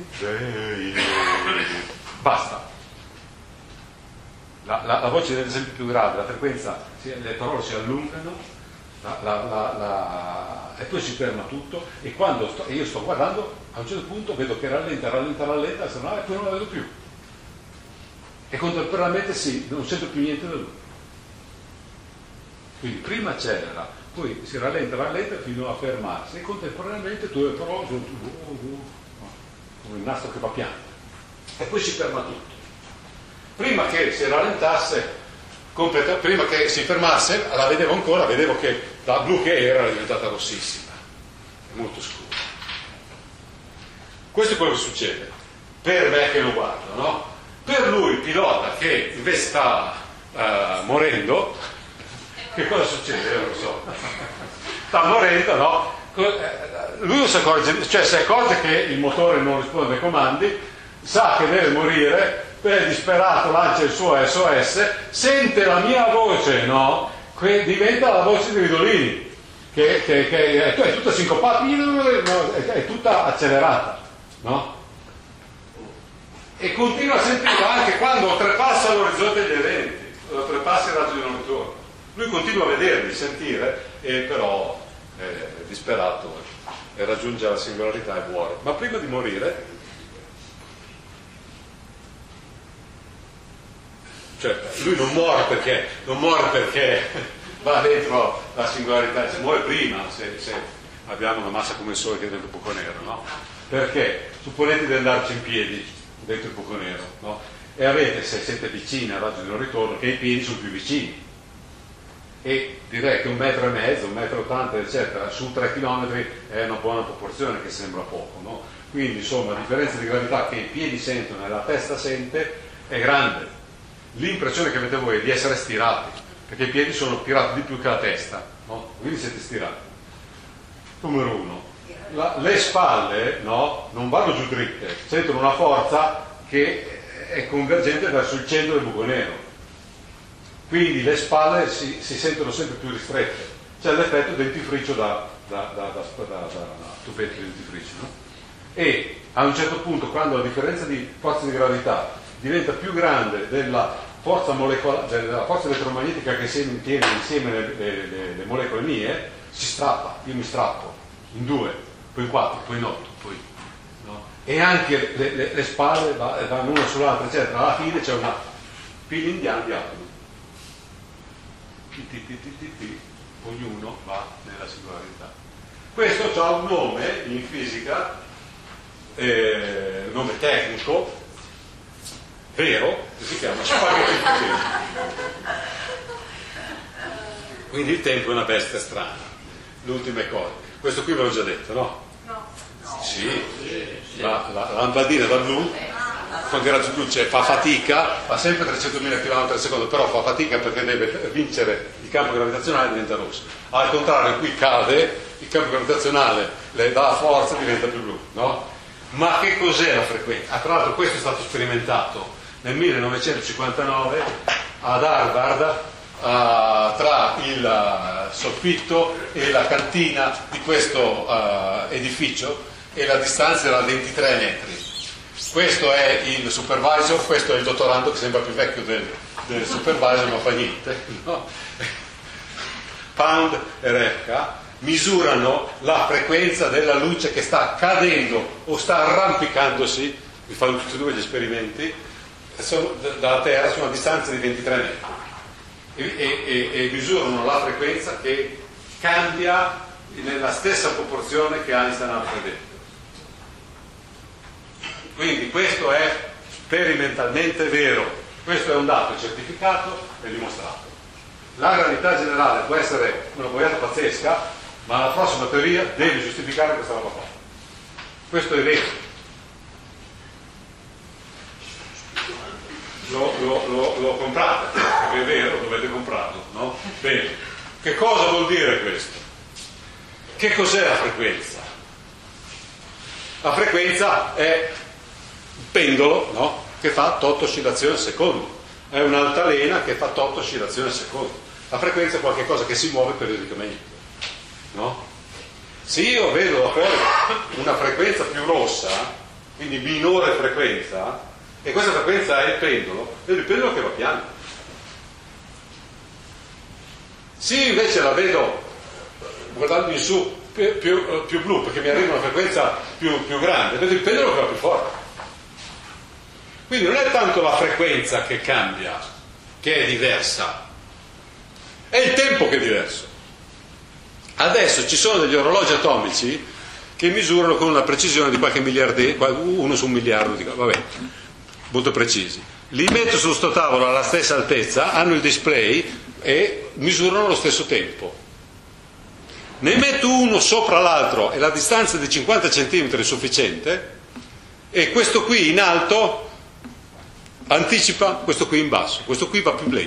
Basta. La voce è sempre più grave, la frequenza, le parole si allungano e poi si ferma tutto, e quando io sto guardando, a un certo punto vedo che rallenta l'astronave e poi non la vedo più. E contemporaneamente non sento più niente da lui. Quindi prima accelera, poi si rallenta fino a fermarsi, e contemporaneamente tu le parole sono come il nastro che va piano. E poi si ferma tutto. Prima che si rallentasse, prima che si fermasse, la vedevo ancora, vedevo che da blu che era diventata rossissima, molto scura. Questo è quello che succede per me che lo guardo, no? Per lui, il pilota che invece sta morendo, che cosa succede? Io non lo so. Sta morendo, no? Lui non si accorge, cioè si accorge che il motore non risponde ai comandi, sa che deve morire, è disperato, lancia il suo SOS, sente la mia voce, no? Che diventa la voce di Ridolini, che è tutta sincopata, è tutta accelerata, no? E continua a sentirlo anche quando oltrepassa l'orizzonte degli eventi, oltrepassa il raggio di non ritorno. Lui continua a vederli, sentire, e però è disperato e raggiunge la singolarità e muore. Ma prima di morire, cioè lui non muore perché va dentro la singolarità, si muore prima se abbiamo una massa come il Sole che è dentro il buco nero, no? Perché supponete di andarci in piedi dentro il buco nero, no? E avete, se siete vicini al raggio di non ritorno, che i piedi sono più vicini, e direi che 1,5 metri, 1,80 metri, eccetera, su 3 chilometri è una buona proporzione, che sembra poco, no? Quindi insomma la differenza di gravità che i piedi sentono e la testa sente è grande. L'impressione che avete voi è di essere stirati, perché i piedi sono tirati di più che la testa, no? Quindi siete stirati. Numero 1. Le spalle, no, non vanno giù dritte, sentono una forza che è convergente verso il centro del buco nero. Quindi le spalle si sentono sempre più ristrette. C'è l'effetto dentifricio da tubetto di dentifricio, no? E a un certo punto, quando la differenza di forza di gravità diventa più grande della forza della forza elettromagnetica che tiene insieme le molecole mie, si strappa, io mi strappo in 2, poi in 4, poi in 8, poi, no? E anche le spalle vanno una sull'altra, eccetera. Alla fine c'è una fila indiana di atomi, ognuno va nella singolarità. Questo ha un nome in fisica, un nome tecnico vero, che si chiama spaghetti di tempo. Quindi il tempo è una bestia strana. Le ultime cose, questo qui ve l'ho già detto, no? No. Sì. La lampadina da blu, quando il raggio blu fa fatica, fa sempre 300.000 km al secondo, però fa fatica perché deve vincere il campo gravitazionale e diventa rosso. Al contrario, qui cade, il campo gravitazionale le dà forza e diventa più blu, no? Ma che cos'è la frequenza? Tra l'altro questo è stato sperimentato nel 1959 ad Harvard, tra il soffitto e la cantina di questo edificio, e la distanza era 23 metri. Questo è il supervisor, questo è il dottorando che sembra più vecchio del supervisor, ma fa niente, no? Pound e Repka misurano la frequenza della luce che sta cadendo o sta arrampicandosi vi fanno tutti e due gli esperimenti, dalla Terra sono a distanza di 23 metri e misurano la frequenza che cambia nella stessa proporzione che Einstein ha predetto. Quindi questo è sperimentalmente vero, questo è un dato certificato e dimostrato. La gravità generale può essere una boiata pazzesca, ma la prossima teoria deve giustificare questa roba qua. Questo è vero. Lo comprate, perché è vero, dovete comprarlo, no? Bene. Che cosa vuol dire questo? Che cos'è la frequenza? La frequenza è un pendolo, no? Che fa 8 oscillazioni al secondo. È un'altalena che fa 8 oscillazioni al secondo. La frequenza è qualcosa che si muove periodicamente, no? Se io vedo da fuori una frequenza più rossa, quindi minore frequenza, e questa frequenza è il pendolo, vedo il pendolo che va piano. Se io invece la vedo guardando in su più blu, perché mi arriva una frequenza più grande, vedo il pendolo che va più forte. Quindi non è tanto la frequenza che cambia, che è diversa, è il tempo che è diverso. Adesso ci sono degli orologi atomici che misurano con una precisione di qualche miliardo, 1 su 1 miliardo, vabbè, molto precisi. Li metto su sto tavolo alla stessa altezza, hanno il display e misurano lo stesso tempo. Ne metto uno sopra l'altro e la distanza di 50 cm è sufficiente, e questo qui in alto anticipa questo qui in basso, questo qui va più